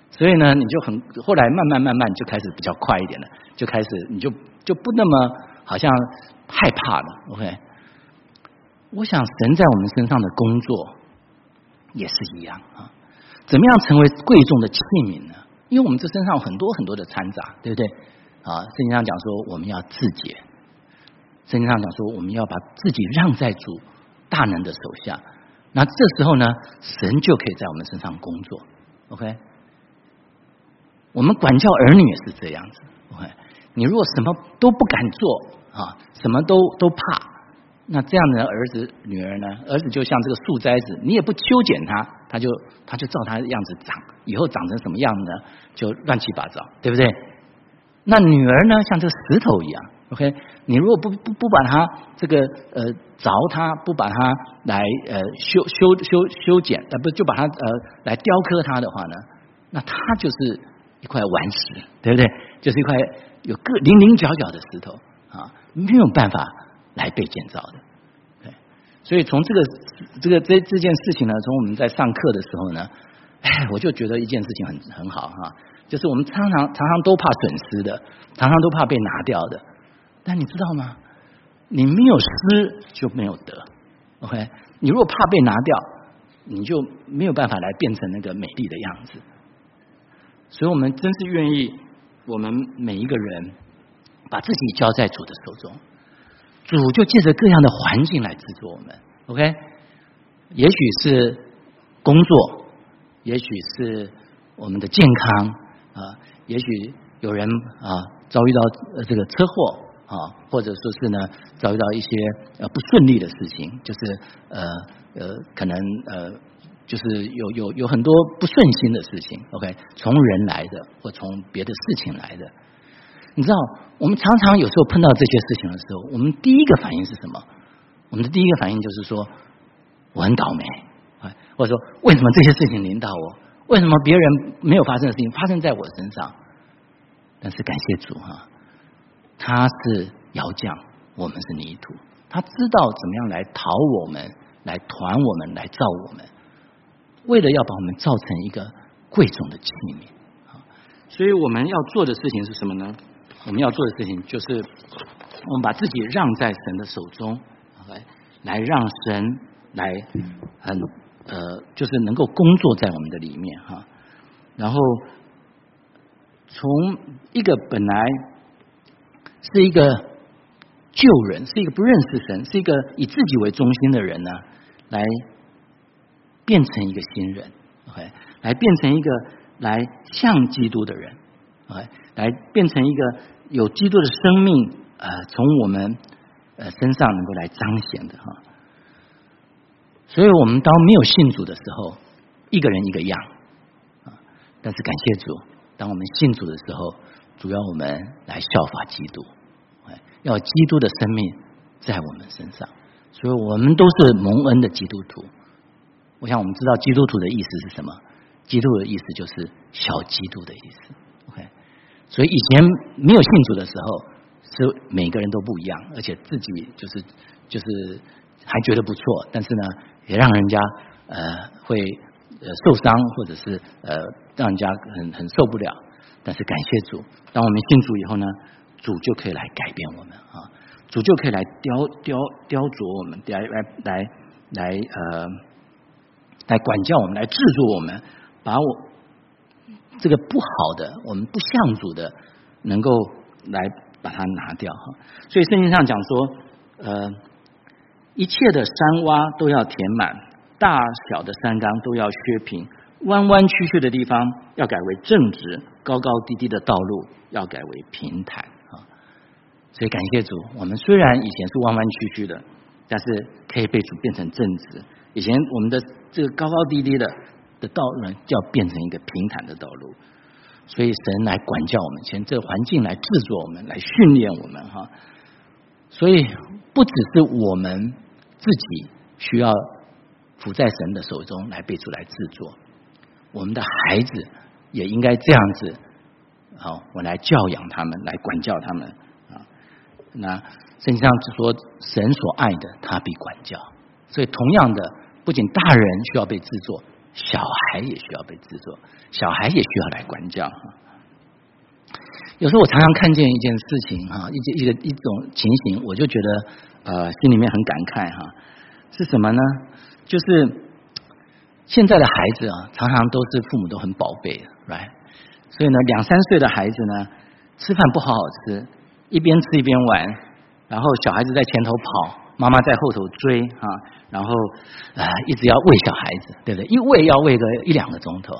所以呢，你就很后来慢慢慢慢就开始比较快一点了，就开始你就就不那么好像害怕了。OK， 我想神在我们身上的工作也是一样啊。怎么样成为贵重的器皿呢？因为我们这身上有很多很多的掺杂，对不对？啊，圣经上讲说我们要自洁，圣经上讲说我们要把自己让在主大能的手下。那这时候呢，神就可以在我们身上工作。OK， 我们管教儿女也是这样子。OK， 你如果什么都不敢做啊，什么都都怕，那这样的儿子女儿呢？儿子就像这个树栽子，你也不修剪它，他就他就照他的样子长，以后长成什么样呢？就乱七八糟，对不对？那女儿呢，像这个石头一样。OK， 你如果不不不把它这个呃凿它，不把它来呃修修修修剪，呃不就把它呃来雕刻它的话呢，那它就是一块顽石，对不对？就是一块有个零零角角的石头啊，没有办法来被建造的。对，所以从这个这个这这件事情呢，从我们在上课的时候呢，哎，我就觉得一件事情很很好哈，就是我们常常常常都怕损失的，常常都怕被拿掉的。但你知道吗？你没有失就没有得。OK， 你如果怕被拿掉，你就没有办法来变成那个美丽的样子。所以我们真是愿意，我们每一个人把自己交在主的手中，主就借着各样的环境来制作我们。OK， 也许是工作，也许是我们的健康啊，也许有人啊遭遇到呃这个车祸。啊，或者说是呢，遭遇到一些呃不顺利的事情，就是呃呃，可能呃，就是有有有很多不顺心的事情。OK， 从人来的，或从别的事情来的。你知道，我们常常有时候碰到这些事情的时候，我们第一个反应是什么？我们的第一个反应就是说，我很倒霉，或者说为什么这些事情临到我？为什么别人没有发生的事情发生在我身上？但是感谢主哈。他是窑匠，我们是泥土。他知道怎么样来陶我们，来团我们，来造我们，为了要把我们造成一个贵重的器皿。所以我们要做的事情是什么呢？我们要做的事情就是，我们把自己让在神的手中，来来让神来很呃，就是能够工作在我们的里面哈。然后从一个本来是一个旧人，是一个不认识神，是一个以自己为中心的人呢，来变成一个新人 ，OK， 来变成一个来像基督的人 ，OK， 来变成一个有基督的生命，呃，从我们呃身上能够来彰显的哈。所以我们当没有信主的时候，一个人一个样啊，但是感谢主，当我们信主的时候，主要我们来效法基督，要基督的生命在我们身上，所以我们都是蒙恩的基督徒。我想我们知道基督徒的意思是什么？基督的意思就是小基督的意思。OK， 所以以前没有信主的时候，是每个人都不一样，而且自己就是就是还觉得不错，但是呢，也让人家呃会呃受伤，或者是呃让人家很很受不了。但是感谢主，当我们信主以后呢，主就可以来改变我们啊，主就可以来雕雕雕琢我们，来来来来呃来管教我们，来制作我们，把我这个不好的，我们不像主的，能够来把它拿掉哈。所以圣经上讲说，呃，一切的山洼都要填满，大小的山冈都要削平。弯弯曲曲的地方要改为正直，高高低低的道路要改为平坦啊！所以感谢主，我们虽然以前是弯弯曲曲的，但是可以被主变成正直。以前我们的这个高高低低的的道路呢，就要变成一个平坦的道路。所以神来管教我们，从这个环境来制作我们，来训练我们哈。所以不只是我们自己需要伏在神的手中来被主来制作。我们的孩子也应该这样子，好，我来教养他们，来管教他们啊。那圣经上说，神所爱的，他必管教。所以同样的，不仅大人需要被制作， 小孩也需要被制作，小孩也需要来管教。有时候我常常看见一件事情哈，一一个一种情形，我就觉得呃心里面很感慨哈，是什么呢？就是现在的孩子啊，常常都是父母都很宝贝的 ，right？ 所以呢，两三岁的孩子呢，吃饭不好好吃，一边吃一边玩，然后小孩子在前头跑，妈妈在后头追啊，然后呃一直要喂小孩子，对不对？一喂要喂个一两个钟头。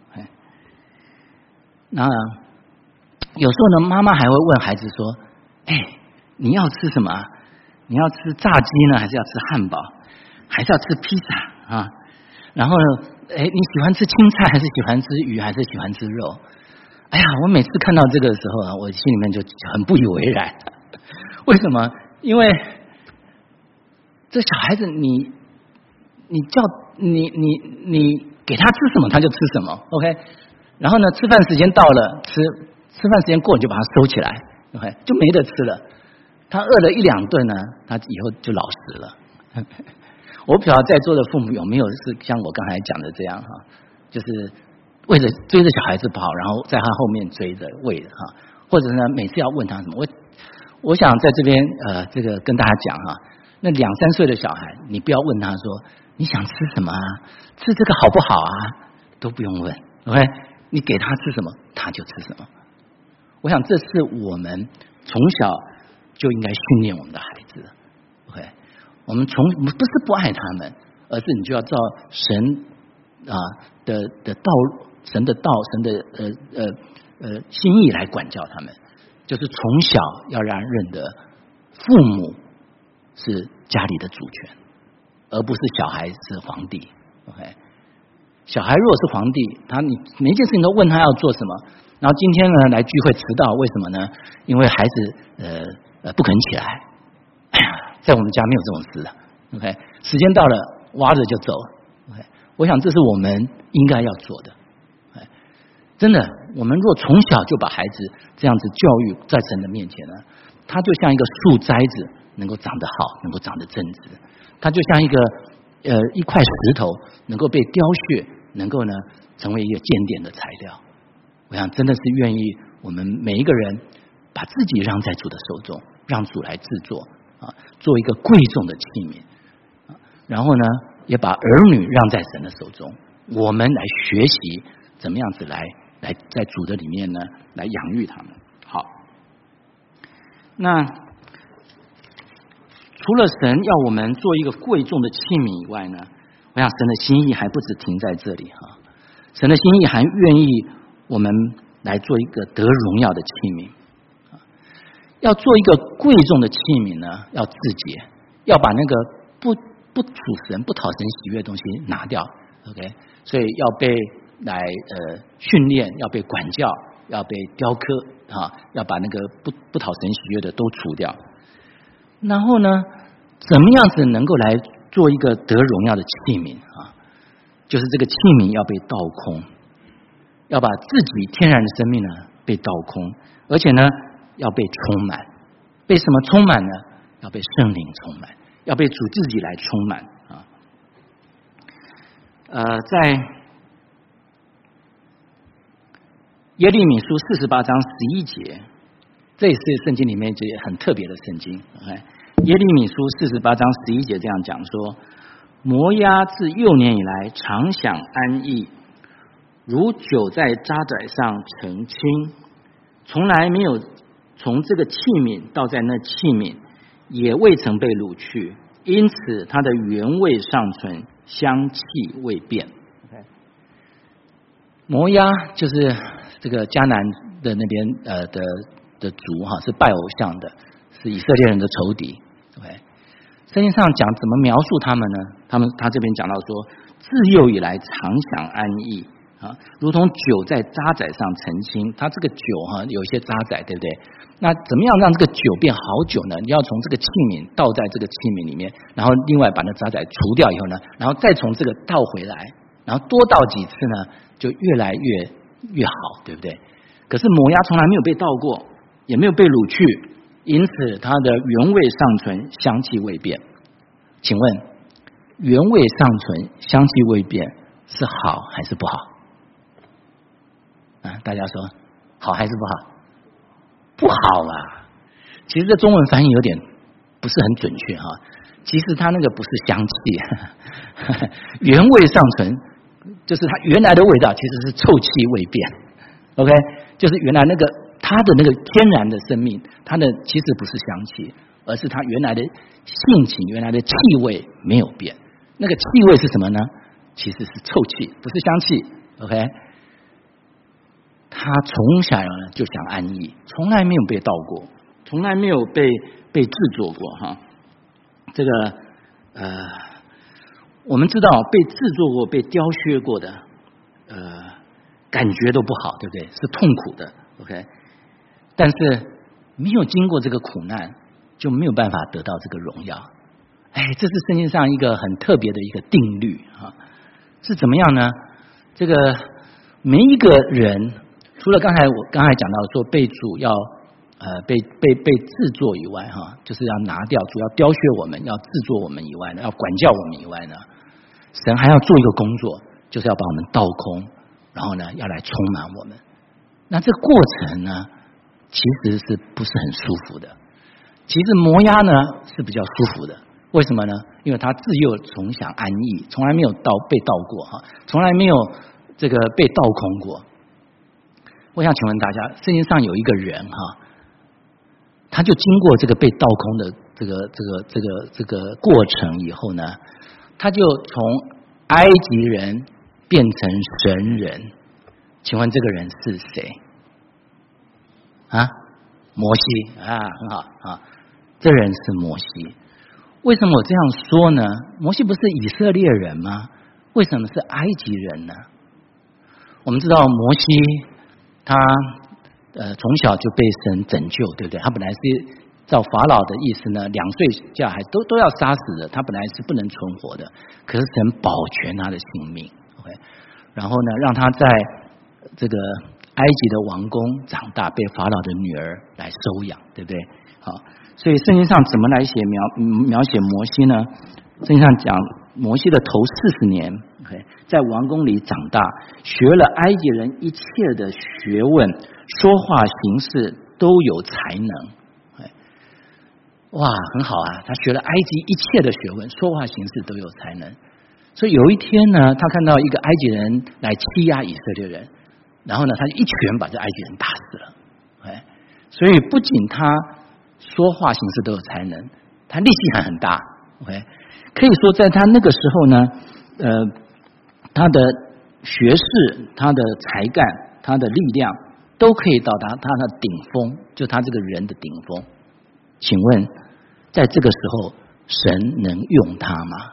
那有时候呢，妈妈还会问孩子说：“哎，你要吃什么？你要吃炸鸡呢，还是要吃汉堡，还是要吃披萨啊？然后呢，哎，你喜欢吃青菜，还是喜欢吃鱼，还是喜欢吃肉？”哎呀，我每次看到这个时候啊，我心里面就很不以为然。为什么？因为这小孩子你，你你叫你你你给他吃什么，他就吃什么 ，OK。然后呢，吃饭时间到了，吃吃饭时间过，你就把它收起来 ，OK， 就没得吃了。他饿了一两顿呢，他以后就老实了。我不晓得在座的父母有没有是像我刚才讲的这样哈，就是为了追着小孩子跑，然后在他后面追着喂的哈，或者呢每次要问他什么，我我想在这边呃这个跟大家讲哈，那两三岁的小孩，你不要问他说你想吃什么啊，吃这个好不好啊，都不用问 ，OK。你给他吃什么，他就吃什么。我想这是我们从小就应该训练我们的孩子。OK， 我们从不是不爱他们，而是你就要照神啊的的道，神的道，神的呃呃呃心意来管教他们。就是从小要让人认得父母是家里的主权，而不是小孩是皇帝。OK。小孩如果是皇帝，他你每一件事情都问他要做什么，然后今天呢来聚会迟到，为什么呢？因为孩子呃呃不肯起来。哎呀，在我们家没有这种事的 ，OK， 时间到了挖着就走 ，OK， 我想这是我们应该要做的。真的，我们若从小就把孩子这样子教育在神的面前呢，他就像一个树栽子，能够长得好，能够长得正直，他就像一个。呃，一块石头能够被雕削，能够呢成为一个鉴典的材料。我想真的是愿意我们每一个人把自己让在主的手中，让主来制作啊，做一个贵重的器皿啊。然后呢，也把儿女让在神的手中，我们来学习怎么样子来来在主的里面呢来养育他们。好，那。除了神要我们做一个贵重的器皿以外呢，我想神的心意还不止停在这里哈。神的心意还愿意我们来做一个得荣耀的器皿。要做一个贵重的器皿呢，要自洁，要把那个不不属神、不讨神喜悦的东西拿掉。OK， 所以要被来呃训练，要被管教，要被雕刻啊，要把那个不不讨神喜悦的都除掉。然后呢，怎么样子能够来做一个得荣耀的器皿啊？就是这个器皿要被倒空，要把自己天然的生命呢被倒空，而且呢要被充满。被什么充满呢？要被圣灵充满，要被主自己来充满啊。呃，在耶利米书四十八章十一节，这也是圣经里面这很特别的圣经。OK，耶利米书四十八章十一节这样讲说：摩押自幼年以来常享安逸，如酒在渣滓上澄清，从来没有从这个器皿倒在那器皿，也未曾被掳去，因此它的原味尚存，香气未变。Okay. 摩押就是这个迦南的那边呃的的族哈，是拜偶像的，是以色列人的仇敌。对，圣经上讲怎么描述他们呢？他们他这边讲到说，自幼以来常享安逸啊，如同酒在渣滓上澄清。它这个酒哈有一些渣滓，对不对？那怎么样让这个酒变好酒呢？你要从这个器皿倒在这个器皿里面，然后另外把那渣滓除掉以后呢，然后再从这个倒回来，然后多倒几次呢，就越来越越好，对不对？可是摩押从来没有被倒过，也没有被掳去。因此它的原味尚存，香气未变。请问原味尚存，香气未变是好还是不好？啊，大家说好还是不好？不好啊！其实这中文翻译有点不是很准确哈。其实它那个不是香气，原味尚存，就是它原来的味道其实是臭气未变。OK， 就是原来那个它的那个天然的生命，它的其实不是香气，而是它原来的性情、原来的气味没有变。那个气味是什么呢？其实是臭气，不是香气。OK， 他从小呢就想安逸，从来没有被盗过，从来没有被被制作过哈。这个呃，我们知道被制作过、被雕削过的，呃，感觉都不好，对不对？是痛苦的。OK， 但是没有经过这个苦难，就没有办法得到这个荣耀。哎，这是圣经上一个很特别的一个定律啊。是怎么样呢？这个每一个人，除了刚才我刚才讲到说被主要呃被被被制作以外哈，就是要拿掉主要雕削我们，要制作我们以外呢，要管教我们以外呢，神还要做一个工作，就是要把我们倒空，然后呢要来充满我们。那这个过程呢，其实是不是很舒服的？其实摩押呢是比较舒服的。为什么呢？因为他自幼从小安逸，从来没有盗被盗过哈，从来没有这个被盗空过。我想请问大家，圣经上有一个人哈，他就经过这个被盗空的这个这个这个这个过程以后呢，他就从埃及人变成神人。请问这个人是谁？啊，摩西啊，很好啊，这人是摩西。为什么我这样说呢？摩西不是以色列人吗？为什么是埃及人呢？我们知道摩西他呃从小就被神拯救，对不对？他本来是照法老的意思呢，两岁下还都都要杀死的，他本来是不能存活的，可是神保全他的性命。OK， 然后呢，让他在这个埃及的王宫长大，被法老的女儿来收养，对不对？好。所以圣经上怎么来写描描写摩西呢？圣经上讲摩西的头四十年 ，OK， 在王宫里长大，学了埃及人一切的学问，说话行事都有才能。哇，很好啊！他学了埃及一切的学问，说话行事都有才能。所以有一天呢，他看到一个埃及人来欺压以色列人，然后呢，他就一拳把这埃及人打死了。哎，所以不仅他说话行事都有才能，他力气还很大。OK， 可以说在他那个时候呢，呃，他的学识、他的才干、他的力量都可以到达他的顶峰，就他这个人的顶峰。请问，在这个时候，神能用他吗？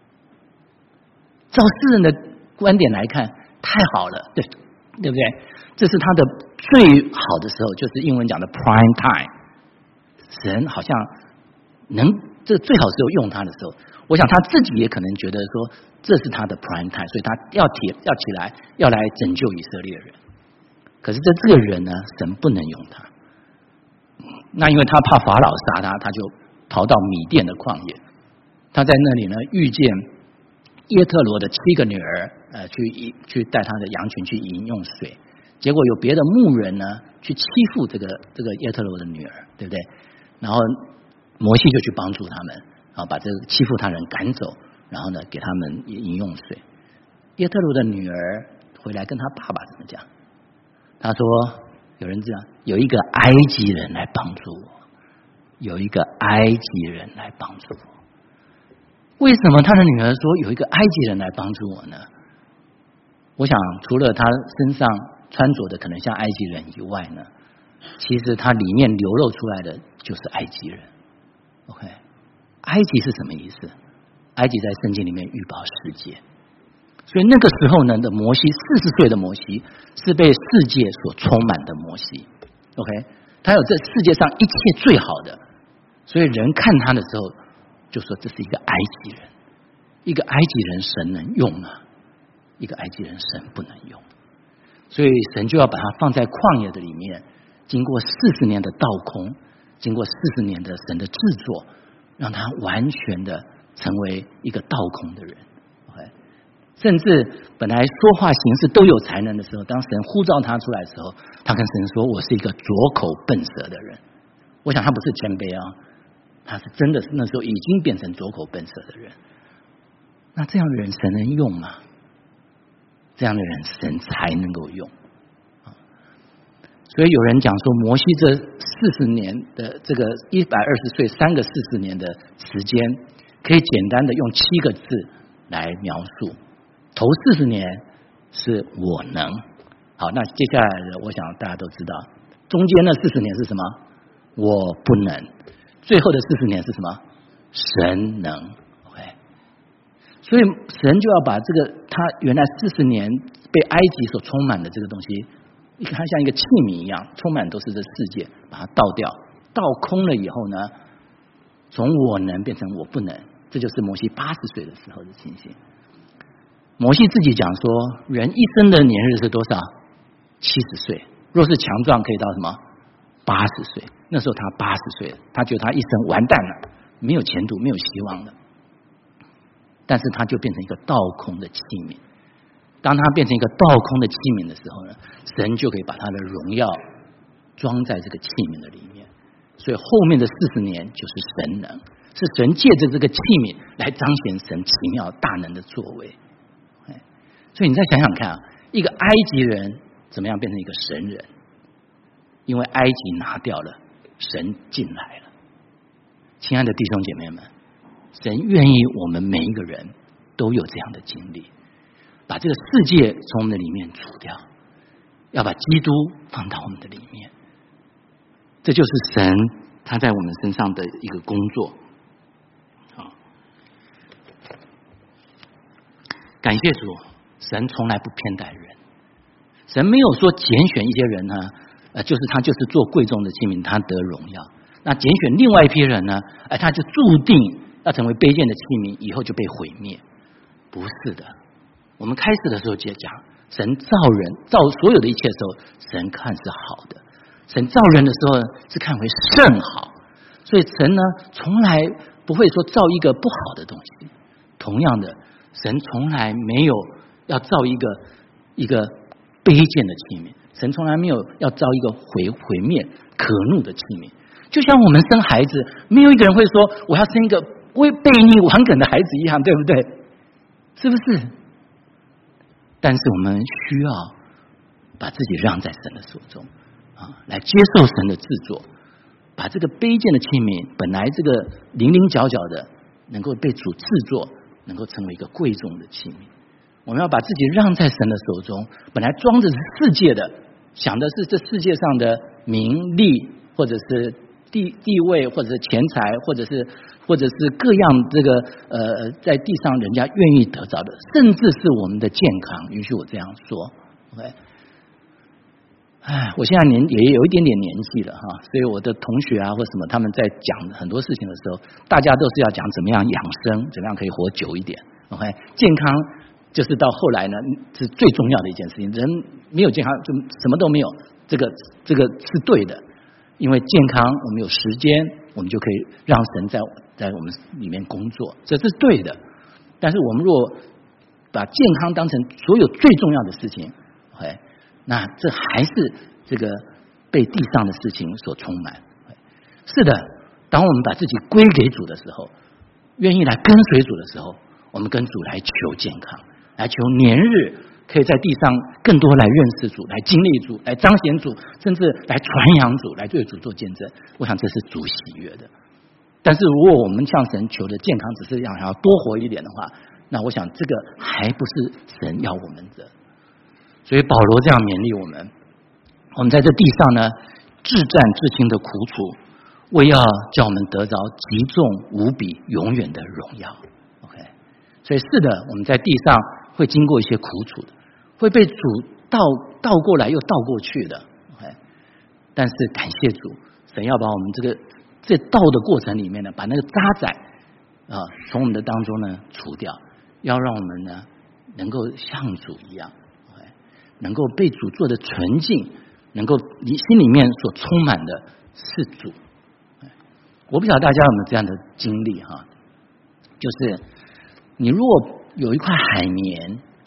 照世人的观点来看，太好了，对对不对？这是他的最好的时候，就是英文讲的 prime time。神好像能这最好时候用他的时候，我想他自己也可能觉得说这是他的 prime time， 所以他要起要起来要来拯救以色列人。可是在这个人呢，神不能用他。那因为他怕法老杀他，他就逃到米甸的旷野。他在那里呢，遇见耶特罗的七个女儿，呃，去去带他的羊群去饮用水。结果有别的牧人呢，去欺负这个这个耶特罗的女儿，对不对？然后摩西就去帮助他们，啊，把这个欺负他人赶走，然后呢，给他们饮用水。耶特罗的女儿回来跟他爸爸怎么讲？他说：“有人这样，有一个埃及人来帮助我，有一个埃及人来帮助我。”为什么他的女儿说有一个埃及人来帮助我呢？我想，除了他身上穿着的可能像埃及人以外呢，其实他里面流露出来的就是埃及人。OK， 埃及是什么意思？埃及在圣经里面预报世界，所以那个时候呢的摩西，四十岁的摩西是被世界所充满的摩西。OK， 他有这世界上一切最好的，所以人看他的时候就说这是一个埃及人，一个埃及人神能用吗？一个埃及人神不能用，所以神就要把他放在旷野的里面，经过四十年的倒空，经过四十年的神的制作，让他完全的成为一个倒空的人。OK， 甚至本来说话行事都有才能的时候，当神呼召他出来的时候，他跟神说：“我是一个拙口笨舌的人。”我想他不是谦卑啊，他是真的是那时候已经变成拙口笨舌的人。那这样的人神能用吗？这样的人神才能够用。所以有人讲说，摩西这四十年的这个一百二十岁三个四十年的时间，可以简单的用七个字来描述。头四十年是我能，好，那接下来的我想大家都知道，中间的四十年是什么？我不能。最后的四十年是什么？神能。OK， 所以神就要把这个他原来四十年被埃及所充满的这个东西，它像一个器皿一样，充满都是这世界，把它倒掉，倒空了以后呢，从我能变成我不能，这就是摩西八十岁的时候的情形。摩西自己讲说，人一生的年日是多少？七十岁。若是强壮，可以到什么？八十岁。那时候他八十岁了，他觉得他一生完蛋了，没有前途，没有希望了。但是他就变成一个倒空的器皿。当他变成一个倒空的器皿的时候呢，神就可以把他的荣耀装在这个器皿的里面。所以后面的四十年就是神能，是神借着这个器皿来彰显神奇妙大能的作为。所以你再想想看啊，一个埃及人怎么样变成一个神人？因为埃及拿掉了，神进来了。亲爱的弟兄姐妹们，神愿意我们每一个人都有这样的经历，把这个世界从我们的里面除掉，要把基督放到我们的里面。这就是神他在我们身上的一个工作。好，感谢主，神从来不偏待人，神没有说拣选一些人呢，呃，就是他就是做贵重的器皿，他得荣耀。那拣选另外一批人呢，呃，他就注定要成为卑贱的器皿，以后就被毁灭。不是的，我们开始的时候就讲，神造人造所有的一切的时候，神看是好的；神造人的时候是看为甚好。所以神呢，从来不会说造一个不好的东西。同样的，神从来没有要造一个一个卑贱的器皿，神从来没有要造一个毁毁灭可怒的器皿。就像我们生孩子，没有一个人会说我要生一个为悖逆顽梗的孩子一样，对不对？是不是？但是我们需要把自己让在神的手中啊，来接受神的制作，把这个卑贱的器皿，本来这个零零角角的，能够被主制作，能够成为一个贵重的器皿。我们要把自己让在神的手中，本来装着是世界的，想的是这世界上的名利，或者是地地位，或者是钱财，或者是或者是各样这个呃，在地上人家愿意得着的，甚至是我们的健康，允许我这样说。OK， 哎，我现在年也有一点点年纪了哈，所以我的同学啊或什么，他们在讲很多事情的时候，大家都是要讲怎么样养生，怎么样可以活久一点。OK， 健康就是到后来呢是最重要的一件事情，人没有健康就什么都没有，这个这个是对的。因为健康，我们有时间，我们就可以让神在在我们里面工作，这是对的。但是我们若把健康当成所有最重要的事情， OK， 那这还是这个被地上的事情所充满。是的，当我们把自己归给主的时候，愿意来跟随主的时候，我们跟主来求健康，来求年日可以在地上更多来认识主，来经历主，来彰显主，甚至来传扬主，来对主做见证。我想这是主喜悦的。但是如果我们向神求的健康只是想要多活一点的话，那我想这个还不是神要我们的。所以保罗这样勉励我们，我们在这地上呢，至战至轻的苦楚，为要叫我们得着极重无比永远的荣耀。 OK， 所以是的，我们在地上会经过一些苦楚的，会被主倒倒过来又倒过去的。 OK， 但是感谢主，神要把我们这个在倒的过程里面呢，把那个渣滓啊从我们的当中呢除掉，要让我们呢能够像主一样， OK， 能够被主做的纯净，能够你心里面所充满的是主。我不晓得大家有没有这样的经历哈，就是你如果有一块海绵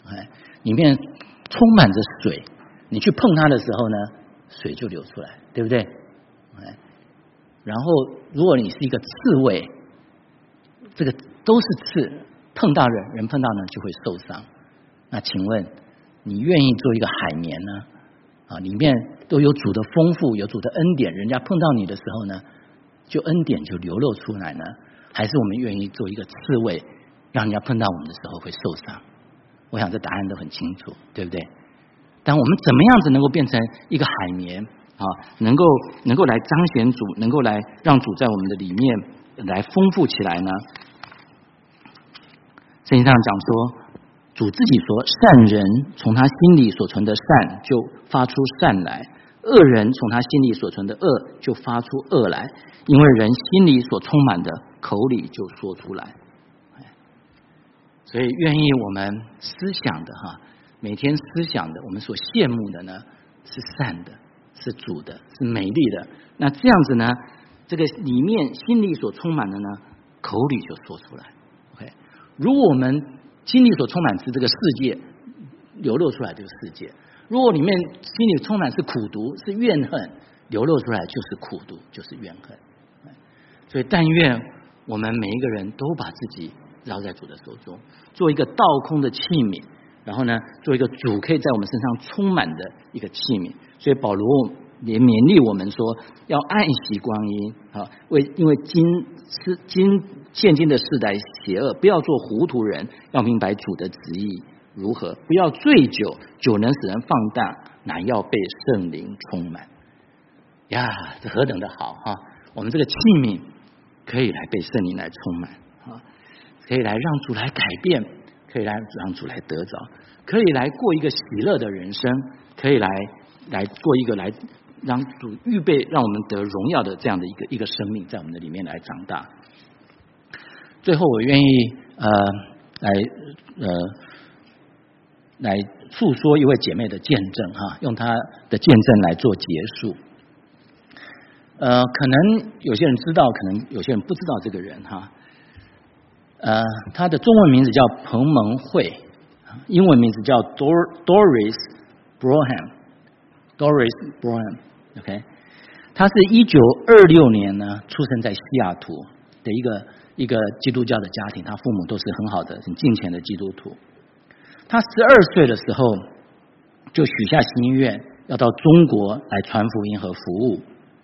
里面充满着水，你去碰它的时候呢，水就流出来，对不对？然后如果你是一个刺猬，这个都是刺，碰到人，人碰到呢就会受伤。那请问你愿意做一个海绵呢？啊，里面都有主的丰富，有主的恩典，人家碰到你的时候呢，就恩典就流露出来呢？还是我们愿意做一个刺猬，让人家碰到我们的时候会受伤？我想这答案都很清楚，对不对？但我们怎么样子能够变成一个海绵啊？能够能够来彰显主，能够来让主在我们的里面来丰富起来呢？圣经上讲说，主自己说，善人从他心里所存的善就发出善来，恶人从他心里所存的恶就发出恶来，因为人心里所充满的，口里就说出来。所以愿意我们思想的哈，每天思想的，我们所羡慕的呢，是善的，是主的，是美丽的。那这样子呢，这个里面心里所充满的呢，口里就说出来。OK， 如果我们心里所充满是这个世界，流露出来这个世界；如果里面心里充满是苦毒，是怨恨，流露出来就是苦毒，就是怨恨。所以但愿我们每一个人都把自己交在主的手中，做一个倒空的器皿，然后呢，做一个主可以在我们身上充满的一个器皿。所以保罗也勉励我们说，要爱惜光阴啊，为因为今是今现今的世代邪恶，不要做糊涂人，要明白主的旨意如何，不要醉酒，酒能使人放荡，乃要被圣灵充满。呀，这何等的好哈！我们这个器皿可以来被圣灵来充满啊，可以来让主来改变，可以来让主来得着，可以来过一个喜乐的人生，可以来来过一个来让主预备让我们得荣耀的这样的一个一个生命，在我们的里面来长大。最后，我愿意呃来呃来诉说一位姐妹的见证哈，用她的见证来做结束。呃，可能有些人知道，可能有些人不知道这个人哈。呃，他的中文名字叫彭蒙慧，英文名字叫 Dor Doris Broham，Doris Broham，OK， 他是一九二六年呢出生在西雅图的一个一个基督教的家庭，他父母都是很好的、很敬虔的基督徒。他十二岁的时候就许下心愿，要到中国来传福音和服务。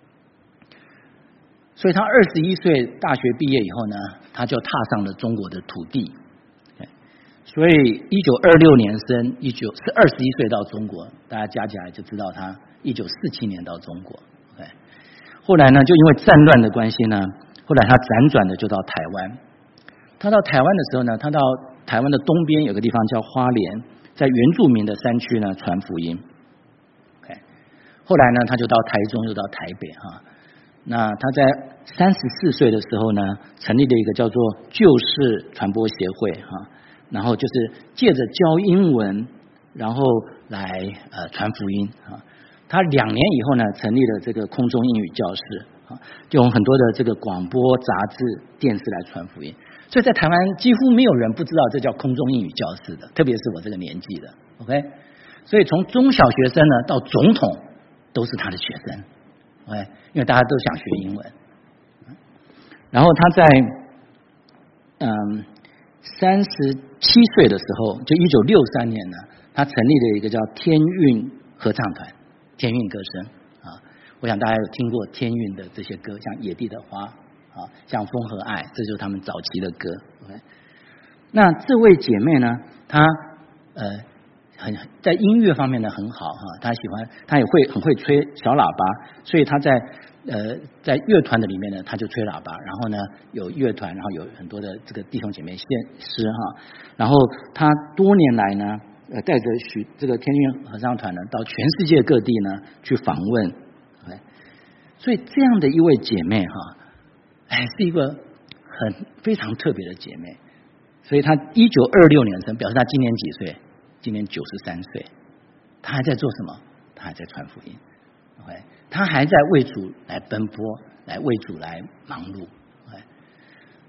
所以他二十一岁大学毕业以后呢，他就踏上了中国的土地。所以一九二六年生，一九是二十一岁到中国，大家加起来就知道他一九四七年到中国。后来呢，就因为战乱的关系呢，后来他辗转的就到台湾。他到台湾的时候呢，他到台湾的东边有个地方叫花莲，在原住民的山区呢传福音。后来呢，他就到台中，又到台北哈。那他在三十四岁的时候呢，成立了一个叫做救世传播协会哈，然后就是借着教英文，然后来呃传福音啊。他两年以后呢，成立了这个空中英语教室啊，就用很多的这个广播、杂志、电视来传福音。所以在台湾几乎没有人不知道这叫空中英语教室的，特别是我这个年纪的 ，OK。所以从中小学生呢到总统都是他的学生。哎，因为大家都想学英文。然后他在嗯三十七岁的时候，就一九六三年呢，他成立了一个叫天韵合唱团，天韵歌声啊。我想大家有听过天韵的这些歌，像《野地的花》啊，像《风和爱》，这就是他们早期的歌。OK， 那这位姐妹呢，她呃。很在音乐方面呢很好哈，他喜欢，他也会很会吹小喇叭，所以他在呃在乐团的里面呢，他就吹喇叭，然后呢有乐团，然后有很多的这个弟兄姐妹献诗哈，然后他多年来呢，呃带着许这个天韵合唱团呢，到全世界各地呢去访问，对，所以这样的一位姐妹哈，哎是一个很非常特别的姐妹，所以她一九二六年生，表示她今年几岁？今年九十三岁，他还在做什么？他还在传福音 ，OK， 他还在为主来奔波，来为主来忙碌 ，OK。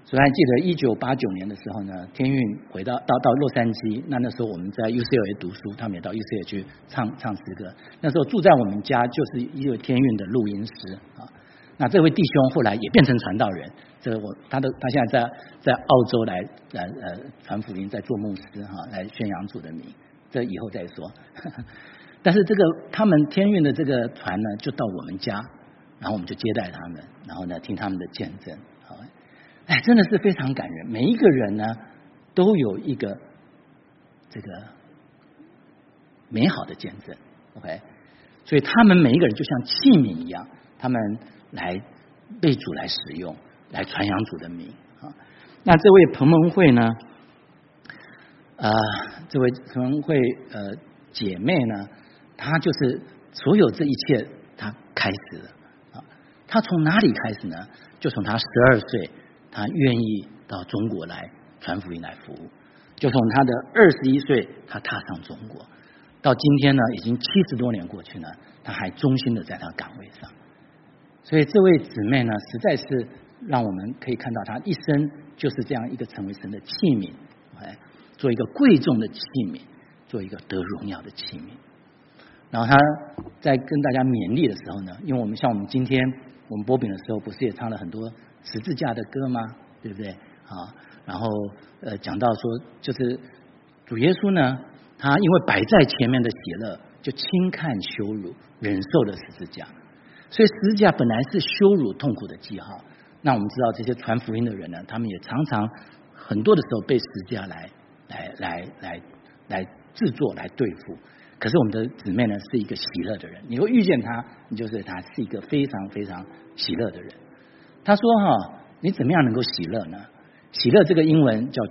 所以还记得一九八九年的时候呢，天韵回到到到洛杉矶，那那时候我们在 U C L A 读书，他们也到 U C L A 去唱唱诗歌。那时候住在我们家就是一位天韵的录音师啊。那这位弟兄后来也变成传道人，这个我他的他现在在在澳洲来来呃传福音，在做牧师哈、啊，来宣扬主的名，这以后再说。但是这个他们天韵的这个团呢，就到我们家，然后我们就接待他们，然后呢听他们的见证。哎，真的是非常感人。每一个人呢，都有一个这个美好的见证 ，OK。所以他们每一个人就像器皿一样，他们来被主来使用，来传扬主的名啊。那这位彭蒙慧呢，呃，这位彭蒙慧呃姐妹呢，她就是所有这一切，她开始了啊。她从哪里开始呢？就从她十二岁。他愿意到中国来传福音来服务，就从他的二十一岁，他踏上中国，到今天呢，已经七十多年过去了，他还忠心的在他岗位上。所以这位姊妹呢，实在是让我们可以看到，她一生就是这样一个成为神的器皿，哎，做一个贵重的器皿，做一个得荣耀的器皿。然后他在跟大家勉励的时候呢，因为我们像我们今天我们播饼的时候，不是也唱了很多十字架的歌吗？对不对啊？然后呃讲到说，就是主耶稣呢，他因为摆在前面的喜乐，就轻看羞辱，忍受了十字架。所以十字架本来是羞辱痛苦的记号。那我们知道这些传福音的人呢，他们也常常很多的时候被十字架来来来来来制作来对付。可是我们的姊妹呢，是一个喜乐的人，你会遇见他，你就是他是一个非常非常喜乐的人。他说哈，你怎么样能够喜乐呢？喜乐这个英文叫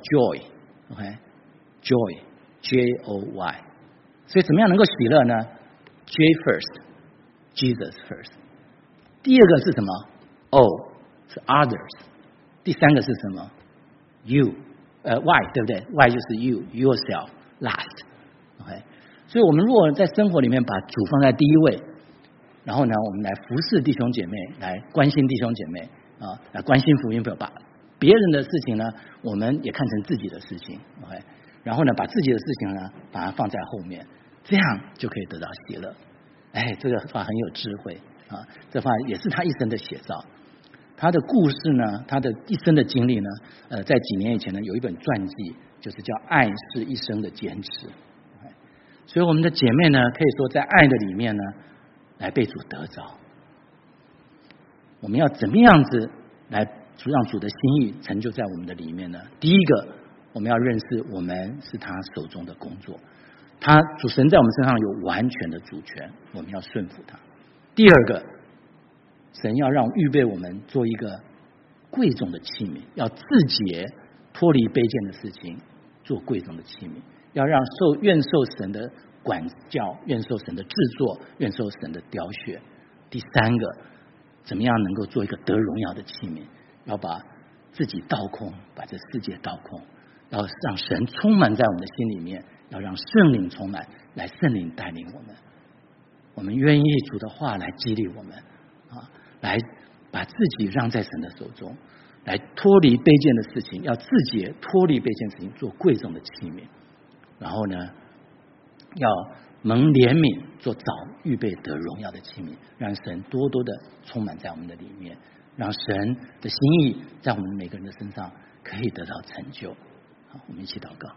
joy，OK，joy， J O Y。所以怎么样能够喜乐呢 ？J first，Jesus first。第二个是什么 ？O 是 others。第三个是什么 ？You， 呃 Y 对不对 ？Y 就是 you yourself last。OK。所以我们如果在生活里面把主放在第一位，然后呢，我们来服侍弟兄姐妹，来关心弟兄姐妹啊，来关心福音，把别人的事情呢，我们也看成自己的事情 ，OK， 然后呢，把自己的事情呢，把它放在后面，这样就可以得到喜乐。哎，这个话很有智慧啊，这话也是他一生的写照。他的故事呢，他的一生的经历呢，呃，在几年以前呢，有一本传记，就是叫《爱是一生的坚持》。所以我们的姐妹呢，可以说在爱的里面呢，来被主得着。我们要怎么样子来让主的心意成就在我们的里面呢？第一个，我们要认识我们是他手中的工作，他主神在我们身上有完全的主权，我们要顺服他。第二个，神要让预备我们做一个贵重的器皿，要自洁，脱离卑贱的事情，做贵重的器皿。要让受愿受神的管教，愿受神的制作，愿受神的雕选。第三个，怎么样能够做一个得荣耀的器皿？要把自己倒空，把这世界倒空，要让神充满在我们的心里面，要让圣灵充满，来圣灵带领我们。我们愿意主的话来激励我们啊，来把自己让在神的手中，来脱离卑贱的事情，要自己脱离卑贱的事情，做贵重的器皿。然后呢，要蒙怜悯，做早预备得荣耀的器皿，让神多多的充满在我们的里面，让神的心意在我们每个人的身上可以得到成就。好，我们一起祷告。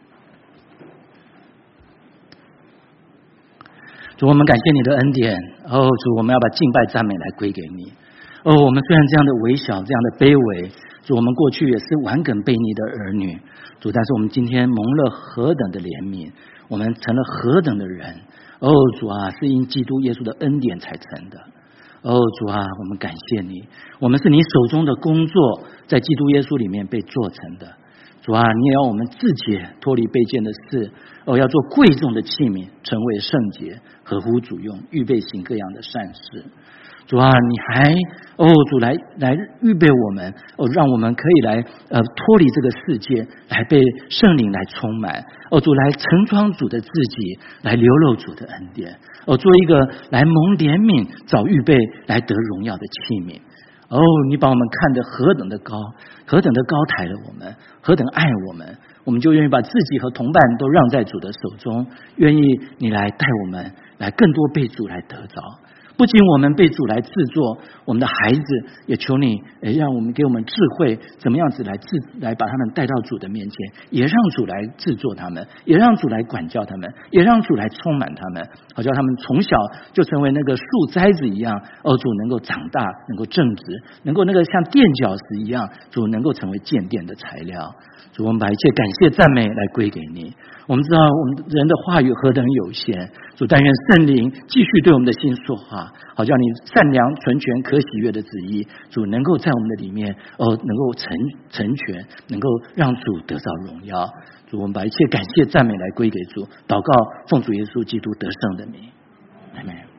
主，我们感谢你的恩典。哦，主，我们要把敬拜赞美来归给你。哦，我们虽然这样的微小，这样的卑微，主，我们过去也是顽梗悖逆的儿女。主，但是我们今天蒙了何等的怜悯，我们成了何等的人。哦，主啊，是因基督耶稣的恩典才成的。哦，主啊，我们感谢你，我们是你手中的工作，在基督耶稣里面被做成的。主啊，你也要我们自己脱离卑贱的事，哦，要做贵重的器皿，成为圣洁，合乎主用，预备行各样的善事。主啊，你还哦，主来来预备我们哦，让我们可以来呃脱离这个世界，来被圣灵来充满哦，主来盛装主的自己，来流露主的恩典哦，做一个来蒙怜悯、早预备来得荣耀的器皿哦，你把我们看得何等的高，何等的高抬了我们，何等爱我们，我们就愿意把自己和同伴都让在主的手中，愿意你来带我们，来更多被主来得着。不仅我们被主来制作，我们的孩子也求你，也让我们给我们智慧，怎么样子来制来把他们带到主的面前，也让主来制作他们，也让主来管教他们，也让主来充满他们，好叫他们从小就成为那个树栽子一样，哦，主能够长大，能够正直，能够那个像垫脚石一样，主能够成为建殿的材料。主，我们把一切感谢赞美来归给你。我们知道我们人的话语何等有限，主，但愿圣灵继续对我们的心说话，好叫你善良、纯全、可喜悦的旨意，主能够在我们的里面，哦，能够成成全，能够让主得到荣耀。主，我们把一切感谢赞美来归给主，祷告奉主耶稣基督得胜的名，阿们。